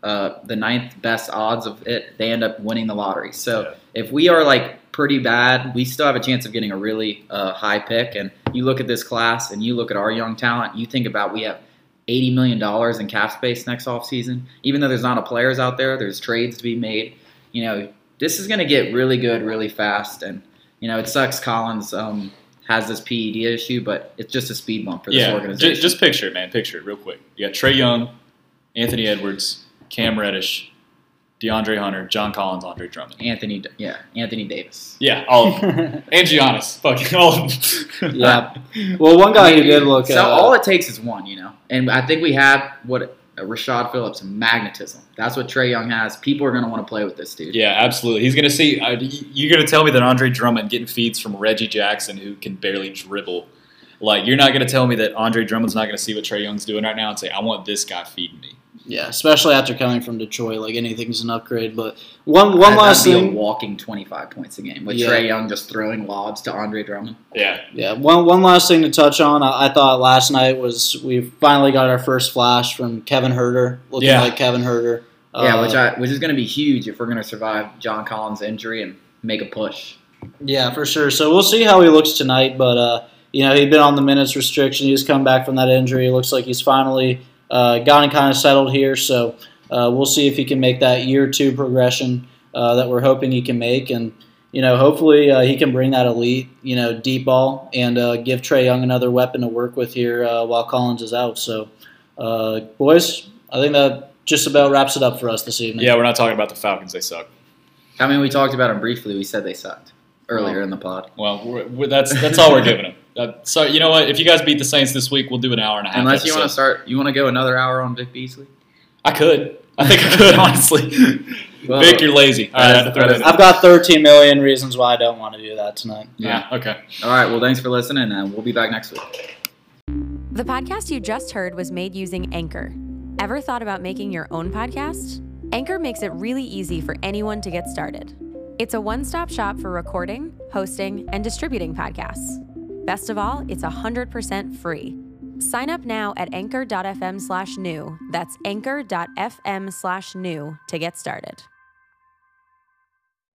Speaker 2: the ninth best odds of it, they end up winning the lottery. So if we are like pretty bad, we still have a chance of getting a really high pick. And you look at this class and you look at our young talent, you think about we have $80 million in cap space next offseason. Even though there's not a players out there, there's trades to be made. You know, this is going to get really good really fast. And, you know, it sucks Collins has this PED issue, but it's just a speed bump for this organization.
Speaker 3: Just picture it, man. Picture it real quick. You got Trae Young, Anthony Edwards, Cam Reddish, DeAndre Hunter, John Collins, Andre Drummond.
Speaker 2: Anthony Davis.
Speaker 3: Yeah, all of them. And Giannis. Fucking all of them.
Speaker 1: Yeah. Well, one guy who did look
Speaker 2: So all it takes is one, you know. And I think we have Rashad Phillips, magnetism. That's what Trae Young has. People are going to want to play with this dude.
Speaker 3: Yeah, absolutely. He's going to see. You're going to tell me that Andre Drummond getting feeds from Reggie Jackson, who can barely dribble. Like, you're not going to tell me that Andre Drummond's not going to see what Trae Young's doing right now and say, I want this guy feeding me.
Speaker 1: Yeah, especially after coming from Detroit. Like, anything's an upgrade. But one last thing.
Speaker 2: A walking 25 points a game with Trae Young just throwing lobs to Andre Drummond.
Speaker 1: Yeah. One last thing to touch on. I thought last night was we finally got our first flash from Kevin Huerter, looking like Kevin Huerter.
Speaker 2: Which is going to be huge if we're going to survive John Collins' injury and make a push.
Speaker 1: Yeah, for sure. So we'll see how he looks tonight. But, you know, he'd been on the minutes restriction. He's come back from that injury. It looks like he's finally gotten kind of settled here. So we'll see if he can make that year 2 progression that we're hoping he can make. And, you know, hopefully he can bring that elite, you know, deep ball and give Trae Young another weapon to work with here while Collins is out. So, boys, I think that just about wraps it up for us this evening.
Speaker 3: Yeah, we're not talking about the Falcons. They suck.
Speaker 2: I mean, we talked about them briefly. We said they sucked earlier in the pod.
Speaker 3: Well, that's all we're giving them. So, you know what? If you guys beat the Saints this week, we'll do an hour and a half.
Speaker 2: Unless you want to go another hour on Vic Beasley?
Speaker 3: I could. I think I could, honestly.
Speaker 2: Well,
Speaker 3: Vic, you're lazy. All right,
Speaker 1: I've got 13 million reasons why I don't want to do that tonight.
Speaker 3: Yeah, okay.
Speaker 2: All right, well, thanks for listening, and we'll be back next week.
Speaker 5: The podcast you just heard was made using Anchor. Ever thought about making your own podcast? Anchor makes it really easy for anyone to get started. It's a one-stop shop for recording, hosting, and distributing podcasts. Best of all, it's 100% free. Sign up now at anchor.fm/new. That's anchor.fm/new to get started.